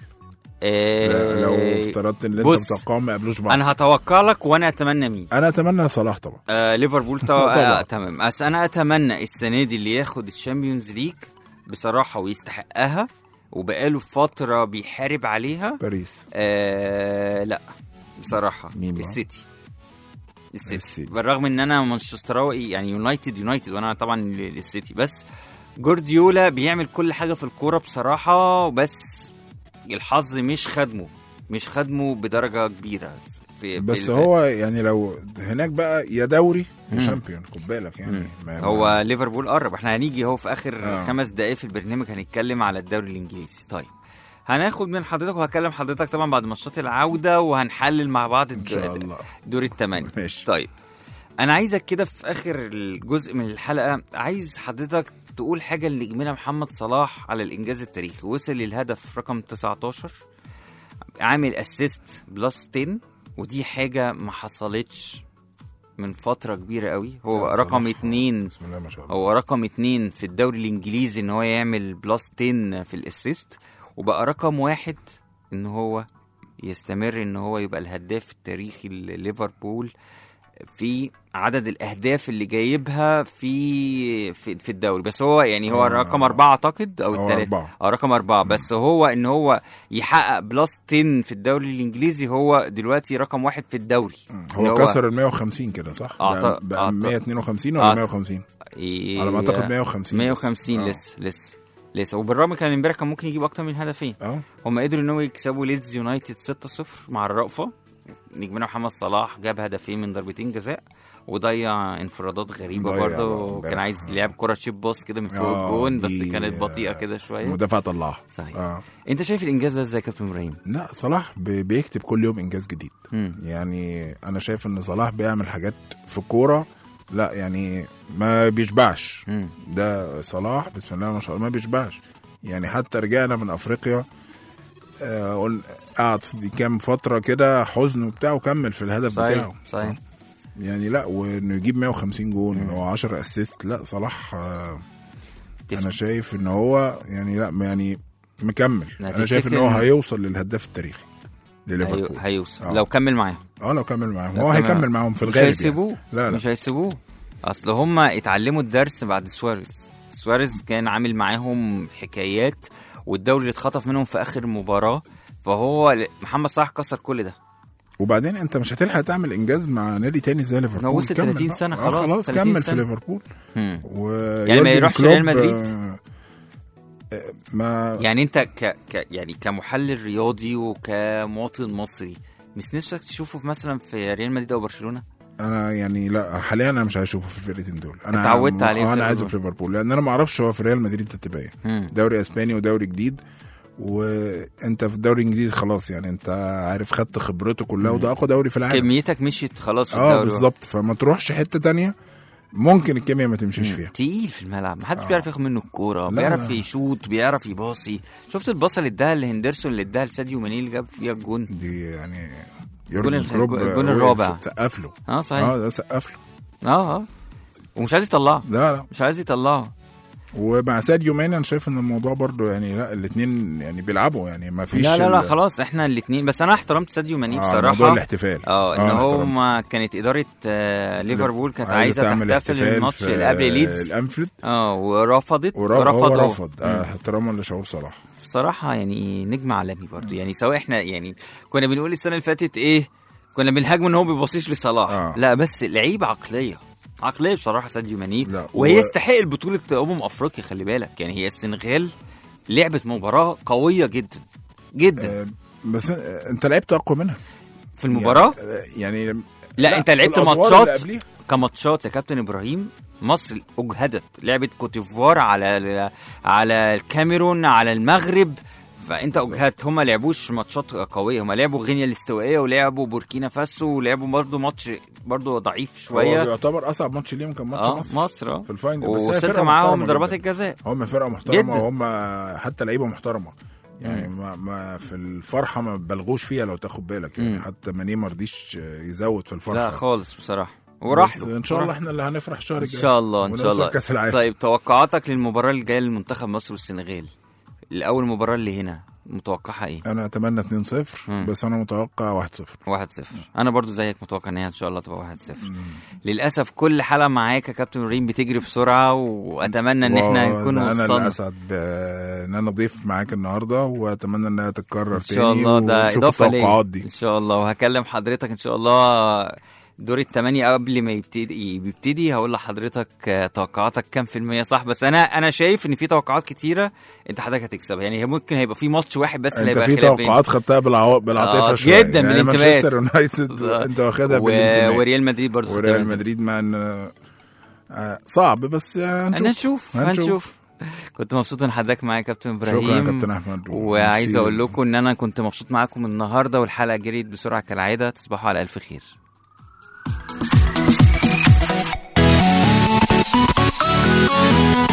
لو افترضت ان انت متوقعهم ما قابلوش بعض. انا هتوقع لك وانا اتمنى مين. انا اتمنى صلاح طبعا. ليفربول تمام. بس انا اتمنى السنه دي اللي ياخد الشامبيونز ليج بصراحه ويستحقها وبقاله فتره بيحارب عليها. باريس. لا بصراحه السيتي. بالرغم ان انا مانشستراوي يعني يونايتد وانا طبعا السيتي، بس جوارديولا بيعمل كل حاجه في الكوره بصراحه، بس الحظ مش خدمه بدرجه كبيره بس هو يعني لو هناك بقى يا دوري يا شامبيون، خد بالك يعني. هو ليفربول قرب، احنا هنيجي هو في اخر 5 دقائق في البرنامج هنتكلم على الدوري الانجليزي. طيب هناخد من حضرتك وهكلم حضرتك طبعا بعد ماتشات العوده وهنحلل مع بعض دور الثمانية. طيب انا عايزك كده في اخر الجزء من الحلقه، عايز حضرتك تقول حاجه لنجمنا محمد صلاح على الانجاز التاريخي. وصل للهدف رقم 19، عامل اسيست بلس 10، ودي حاجه ما حصلتش من فتره كبيره قوي. هو رقم 2. بسم الله ما شاء الله. هو رقم 2 في الدوري الانجليزي ان هو يعمل بلس 10 في الاسيست، وبقى رقم 1 ان هو يستمر ان هو يبقى الهداف التاريخي لليفربول في عدد الاهداف اللي جايبها في الدوري. بس هو يعني هو رقم 4 اعتقد او الثالث رقم 4. بس هو ان هو يحقق بلس 10 في الدوري الانجليزي، هو دلوقتي رقم 1 في الدوري. هو كسر ال 150 كده صح؟ بقى 152 ولا 150 على ما اعتقد 150 لسه. وبالرغم كان امبارح كان ممكن يجيب اكتر من هدفين. هم قدروا ان هو يكسبوا ليدز يونايتد 6-0 مع الرأفة. نجمنا محمد صلاح جاب هدفين من ضربتين جزاء وضيع انفرادات غريبه برضه. كان عايز يلعب كره شيب باص كده من فوق الجون، بس كانت بطيئه كده شويه. مدافع طلعها صحيح. انت شايف الانجاز ده ازاي يا كابتن ابراهيم؟ لا صلاح بيكتب كل يوم انجاز جديد. يعني انا شايف ان صلاح بيعمل حاجات في الكوره لا يعني ما بيشبعش. ده صلاح بسم الله ما شاء الله ما بيشبعش. يعني حتى رجعنا من افريقيا قعد في كام فتره كده حزن وبتاع وكمل في الهدف بتاعه. صحيح. يعني لا، وانه يجيب 150 جون و10 اسيست. لا صلاح انا شايف ان هو يعني لا يعني مكمل. انا شايف ان هو هيوصل للهداف التاريخي لليفربول. هيوصل لو كمل معاهم. لو كمل معاهم هو هيكمل معاهم في الغالب. مش هيسيبوه. لا مش هيسيبوه. اصل هم اتعلموا الدرس بعد سواريز كان عامل معاهم حكايات، والدوري اللي اتخطف منهم في اخر مباراه. فهو محمد صلاح كسر كل ده. وبعدين انت مش هتلحق تعمل انجاز مع نادي تاني زي ليفربول. هو وصل 30 سنه خلاص كمل في ليفربول. يعني ما يروحش ريال مدريد. ما يعني انت يعني كمحلل رياضي وكمواطن مصري مش نفسك تشوفه مثلا في ريال مدريد او برشلونه؟ انا يعني لا حاليا انا مش هشوفه في الفرقتين دول. انا اتعودت عليه. انا عايزه في ليفربول لان انا ما اعرفش هو في ريال مدريد تبقى ايه. دوري اسباني ودوري جديد، وانت في الدوري الانجليزي خلاص يعني انت عارف خدت خبرته كلها وده اقوى دوري في العالم. كميتك مشيت خلاص في الدوري. بالظبط. فما تروحش حته تانية ممكن الكيمياء ما تمشيش فيها. تقيل في الملعب، ما حدش بيعرف ياخد منه الكوره. بيعرف يشوط، بيعرف يباصي. شفت الباصه اللي اداها لهندرسون اللي اداها لساديو ماني اللي جاب فيها الجون دي؟ يعني الجون الرابع سقف له. صحيح. ده سقف له. ومش عايز يطلعه. لا مش عايز يطلعه. ومع ساديو ماني انا شايف ان الموضوع برضو يعني لا الاثنين يعني بيلعبوا يعني ما فيش. لا خلاص احنا الاثنين. بس انا احترمت ساديو ماني بصراحه. موضوع الاحتفال ان هو ما كانت اداره ليفربول كانت عايزه تحتفل الماتش اللي قبل ليدز الانفيلد. ورفضت. رفض احتراما لشعور صلاح بصراحه. يعني نجم عالمي برضو. يعني سواء احنا يعني كنا بنقول السنه اللي فاتت ايه، كنا بنهاجم ان هو بيبصيش لصلاح. لا بس لعيب عقليه بصراحه ساديو ماني. وهي يستحق البطوله افريقيا. خلي بالك يعني هي السنغال لعبت مباراه قويه جدا جدا. بس انت لعبت اقوى منها في المباراه يعني لا انت لعبت ماتشات كماتشات يا كابتن ابراهيم. مصر اجهدت، لعبت كوتيفوار على الكاميرون على المغرب. فانت اجهدت. هم لعبوش ماتشات قويه. هم لعبوا غينيا الاستوائيه ولعبوا بوركينا فاسو ولعبوا برضو ماتش برضو ضعيف شويه. هو يعتبر اصعب ماتش ليهم كان ماتش مصر في الفاينل. وصلت معاهم ضربات الجزاء. هم فرقه محترمه وهم حتى لعيبه محترمه يعني. ما في الفرحه ما بلغوش فيها لو تاخد بالك يعني. حتى ماني ما رضيش يزود في الفرحه. لا خالص بصراحه. وراح ان شاء الله احنا اللي هنفرح شهر الجاي ان شاء الله ان شاء الله. كاس العالم. طيب توقعاتك للمباراه الجايه لمنتخب مصر والسنغال، الاول مباراه اللي هنا متوقعها ايه؟ انا اتمنى 2-0 بس انا متوقع 1-0. انا برضو زيك متوقع ان هي ان شاء الله تبقى 1-0. للاسف كل حلقه معاك يا كابتن ريم بتجري بسرعه، واتمنى ان احنا نكون وصلنا. انا الاسعد ان انا اضيف معاك النهارده، واتمنى انها تتكرر تاني ان شاء الله. ده اضافه لي ان شاء الله، وهكلم حضرتك ان شاء الله دور الثمانية قبل ما بيبتدي هقول لحضرتك توقعاتك كام في المية صح. بس انا شايف ان في توقعات كتيرة انت حضرتك هتكسب، يعني ممكن هيبقى في ماتش واحد بس اللي هيبقى خلاف. انت في توقعات خدتها بالعاطفة شوية جدا يعني بالانتباه. مانشستر يونايتد انت واخدها بالانتباه، وريال مدريد برضه. وريال مدريد مع ان صعب بس هنشوف. كنت مبسوط ان حضرتك معايا كابتن ابراهيم. شكرا يا كابتن احمد. وعايز اقول لكم ان انا كنت مبسوط معاكم النهارده، والحلقة جريت بسرعة كالعادة. تصبحوا على الف خير.